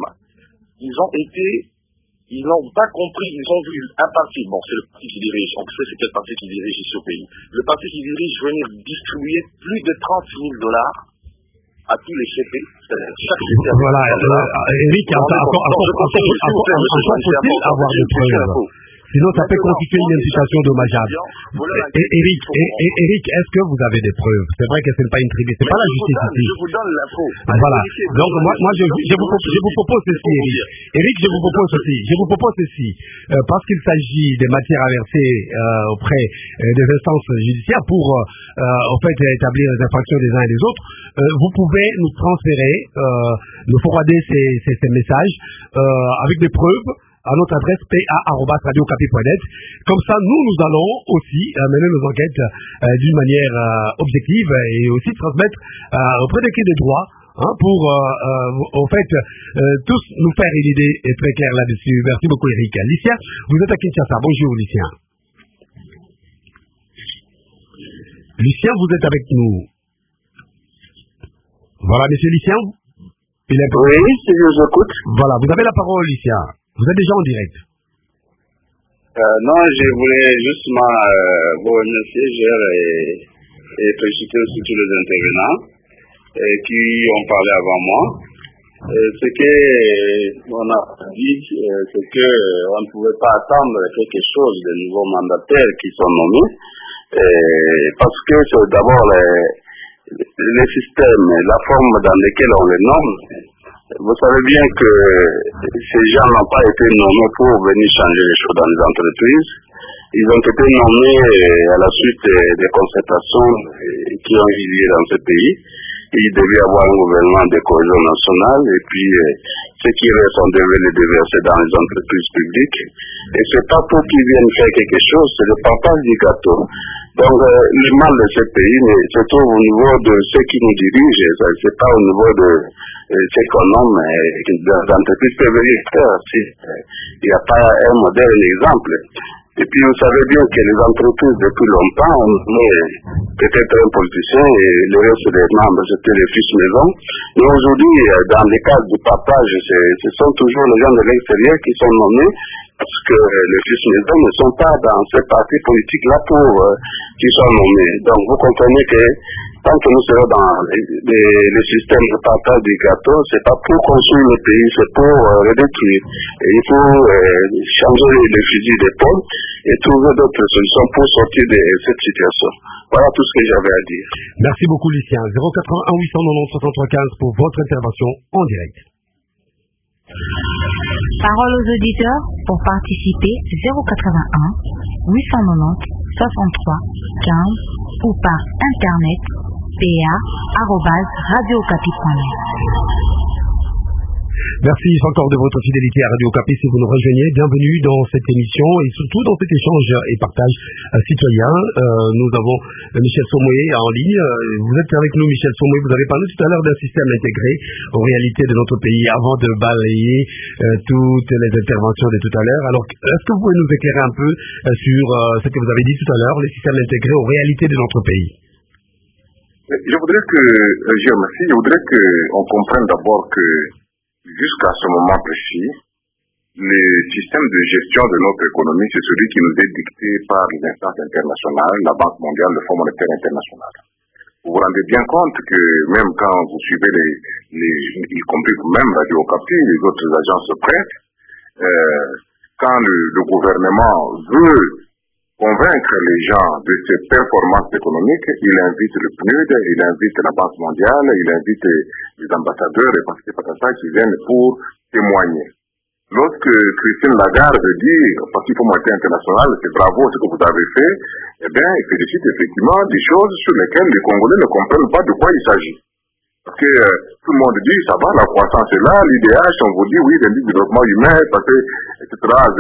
Ils n'ont pas compris, ils ont vu un parti, bon c'est le parti qui dirige, on sait c'est quel parti qui dirige ici au pays. Le parti qui dirige venir distribuer plus de $30,000 à tous les CP, chaque CP. Voilà, Eric, encore faut-il avoir des preuves. Sinon, ça peut constituer une imputation dommageable. Eric, est-ce que vous avez des preuves? C'est vrai que ce n'est pas une tribune, c'est pas la justice ici. Je vous donne l'info. Voilà. Donc, moi, je vous propose ceci, Eric. Eric, je vous propose ceci. Parce qu'il s'agit des matières à verser auprès des instances judiciaires pour, en fait, établir les infractions des uns et des autres, vous pouvez nous transférer, nous forwarder ces messages avec des preuves à notre adresse pa@radiocapi.net. Comme ça, nous allons aussi mener nos enquêtes d'une manière objective et aussi transmettre auprès des clés des droits pour, en fait, tous nous faire une idée très claire là-dessus. Merci beaucoup, Eric. Licia, vous êtes à Kinshasa. Bonjour, Licia. Lucien, vous êtes avec nous. Voilà, monsieur Lucien. Oui, je vous écoute. Voilà, vous avez la parole, Lucien. Vous êtes déjà en direct. Non, je voulais justement vous remercier et féliciter aussi tous les intervenants qui ont parlé avant moi. Ce qu'on a dit, c'est qu'on ne pouvait pas attendre quelque chose des nouveaux mandataires qui sont nommés, parce que c'est d'abord les systèmes, la forme dans laquelle on les nomme. Vous savez bien que ces gens n'ont pas été nommés pour venir changer les choses dans les entreprises. Ils ont été nommés à la suite des concertations qui ont eu lieu dans ce pays. Il devait y avoir un gouvernement de cohésion nationale et puis ceux qui restent, on devait les déverser dans les entreprises publiques. Et c'est pas pour qu'ils viennent faire quelque chose, c'est le partage du gâteau. Donc le mal de ce pays se trouve au niveau de ceux qui nous dirigent, c'est pas au niveau de ceux qu'on nomme d'entreprises prioritaires. Il n'y a pas un modèle, un exemple. Et puis vous savez bien que les entreprises depuis longtemps ont nommé peut-être un politicien et le reste des membres c'était les fils maison. Mais aujourd'hui, dans les cas du partage, ce sont toujours les gens de l'extérieur qui sont nommés parce que les fils maison ne sont pas dans ces partis politiques-là pour qu'ils soient nommés. Donc vous comprenez que tant que nous serons dans les systèmes de partage du gâteau, c'est pas pour construire le pays, c'est pour le détruire. Et il faut changer les fusils d'épaule et trouver d'autres solutions pour sortir de cette situation. Voilà tout ce que j'avais à dire. Merci beaucoup, Lucien. 081 890 63 15 pour votre intervention en direct. Parole aux auditeurs. Pour participer, 081 890 63 15 ou par internet pa@radiocapi.net. Merci encore de votre fidélité à Radio Capi. Si vous nous rejoignez, bienvenue dans cette émission et surtout dans cet échange et partage citoyen. Nous avons Michel Somoué en ligne. Vous êtes avec nous, Michel Somoué. Vous avez parlé tout à l'heure d'un système intégré aux réalités de notre pays avant de balayer toutes les interventions de tout à l'heure. Alors, est-ce que vous pouvez nous éclairer un peu sur ce que vous avez dit tout à l'heure, les systèmes intégrés aux réalités de notre pays? Je voudrais qu'on comprenne d'abord que jusqu'à ce moment précis, le système de gestion de notre économie, c'est celui qui nous est dicté par les instances internationales, la Banque mondiale, le Fonds monétaire international. Vous vous rendez bien compte que même quand vous suivez y compris même Radio Okapi, les autres agences de presse, quand le gouvernement veut convaincre les gens de ses performances économiques, il invite le PNUD, il invite la Banque mondiale, il invite les ambassadeurs et participateurs qui viennent pour témoigner. Lorsque Christine Lagarde dit au Parti monétaire international, c'est bravo ce que vous avez fait, eh bien, il félicite effectivement des choses sur lesquelles les Congolais ne comprennent pas de quoi il s'agit. Parce que tout le monde dit, ça va, la croissance est là, l'IDH, on vous dit, oui, l'indice de développement humain, parce que, etc.,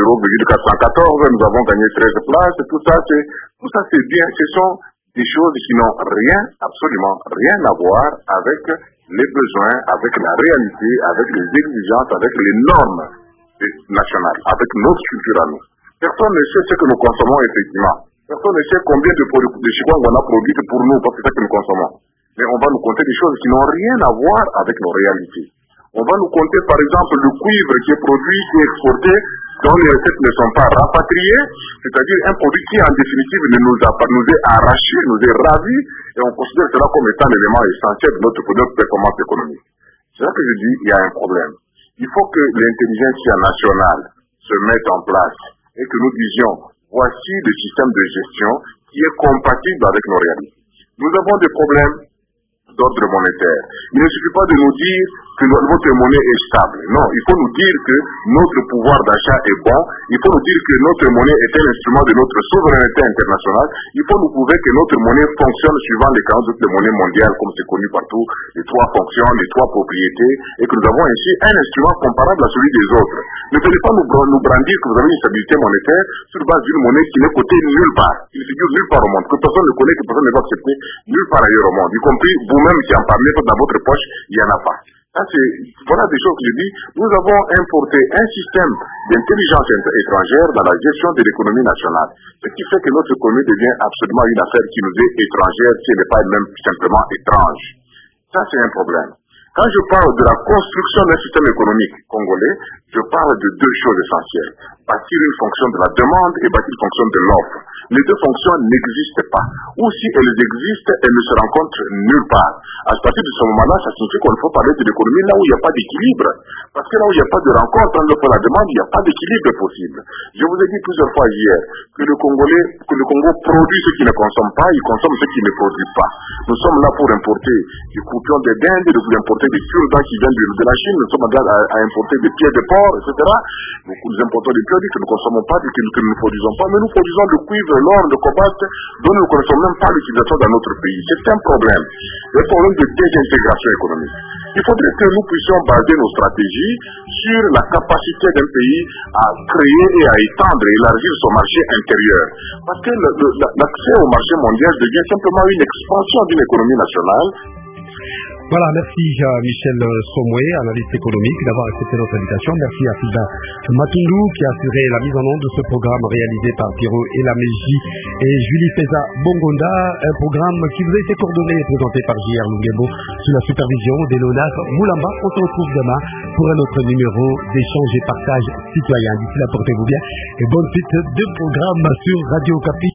0,414, nous avons gagné 13 places, tout ça c'est bien. Ce sont des choses qui n'ont rien, absolument rien à voir avec les besoins, avec la réalité, avec les exigences, avec les normes nationales, avec notre culture à nous. Personne ne sait ce que nous consommons effectivement. Personne ne sait combien de chikwang on a produit pour nous, parce que c'est ce que nous consommons. Mais on va nous compter des choses qui n'ont rien à voir avec nos réalités. On va nous compter par exemple le cuivre qui est produit, qui est exporté, dont les recettes ne sont pas rapatriées, c'est-à-dire un produit qui en définitive nous est arraché, nous est ravi, et on considère cela comme étant l'élément essentiel de notre performance économique. C'est là que je dis, il y a un problème. Il faut que l'intelligence nationale se mette en place et que nous disions, voici le système de gestion qui est compatible avec nos réalités. Nous avons des problèmes d'ordre monétaire. Il ne suffit pas de nous dire que votre monnaie est stable. Non, il faut nous dire que notre pouvoir d'achat est bon. Il faut nous dire que notre monnaie est un instrument de notre souveraineté internationale. Il faut nous prouver que notre monnaie fonctionne suivant les canons de toutes les monnaies mondiales, comme c'est connu partout, les trois fonctions, les trois propriétés, et que nous avons ainsi un instrument comparable à celui des autres. Ne venez pas nous brandir que vous avez une stabilité monétaire sur base d'une monnaie qui n'est cotée nulle part. Il figure nulle part au monde, que personne ne connaît, que personne ne va accepter nulle part ailleurs au monde, y compris vous-même qui en parlez dans votre poche, il n'y en a pas. Voilà des choses que je dis. Nous avons importé un système d'intelligence étrangère dans la gestion de l'économie nationale. Ce qui fait que notre économie devient absolument une affaire qui nous est étrangère, si elle n'est pas même simplement étrange. Ça, c'est un problème. Quand je parle de la construction d'un système économique congolais, je parle de deux choses essentielles. Bâtir une fonction de la demande et bâtir une fonction de l'offre. Les deux fonctions n'existent pas. Ou si elles existent, elles ne se rencontrent nulle part. À partir de ce moment-là, ça signifie qu'il faut parler de l'économie là où il n'y a pas d'équilibre. Parce que là où il n'y a pas de rencontre entre l'offre et la demande, il n'y a pas d'équilibre possible. Je vous ai dit plusieurs fois hier que le Congo produit ce qu'il ne consomme pas, il consomme ce qu'il ne produit pas. Nous sommes là pour importer des croupions de dinde, pour importer des cure-dents qui viennent de la Chine, nous sommes là à importer des pieds de porc, etc. Nous importons des produits que nous ne consommons pas, que nous ne produisons pas, mais nous produisons le cuivre, l'or, le cobalt, dont nous ne connaissons même pas l'utilisation dans notre pays. C'est un problème. C'est un problème de désintégration économique. Il faudrait que nous puissions baser nos stratégies sur la capacité d'un pays à créer et à étendre et élargir son marché intérieur. Parce que l'accès au marché mondial devient simplement une expansion d'une économie nationale. Voilà, merci à Michel Somoué, analyste économique, d'avoir accepté notre invitation. Merci à Filda Matundou qui a assuré la mise en onde de ce programme réalisé par Pierrot Elameji et Julie Feza Bongonda. Un programme qui vous a été coordonné et présenté par J.R. Lungembo sous la supervision d'Eleonard Moulamba. On se retrouve demain pour un autre numéro d'échange et partage citoyen. D'ici là, portez-vous bien et bonne suite de programme sur Radio Okapi.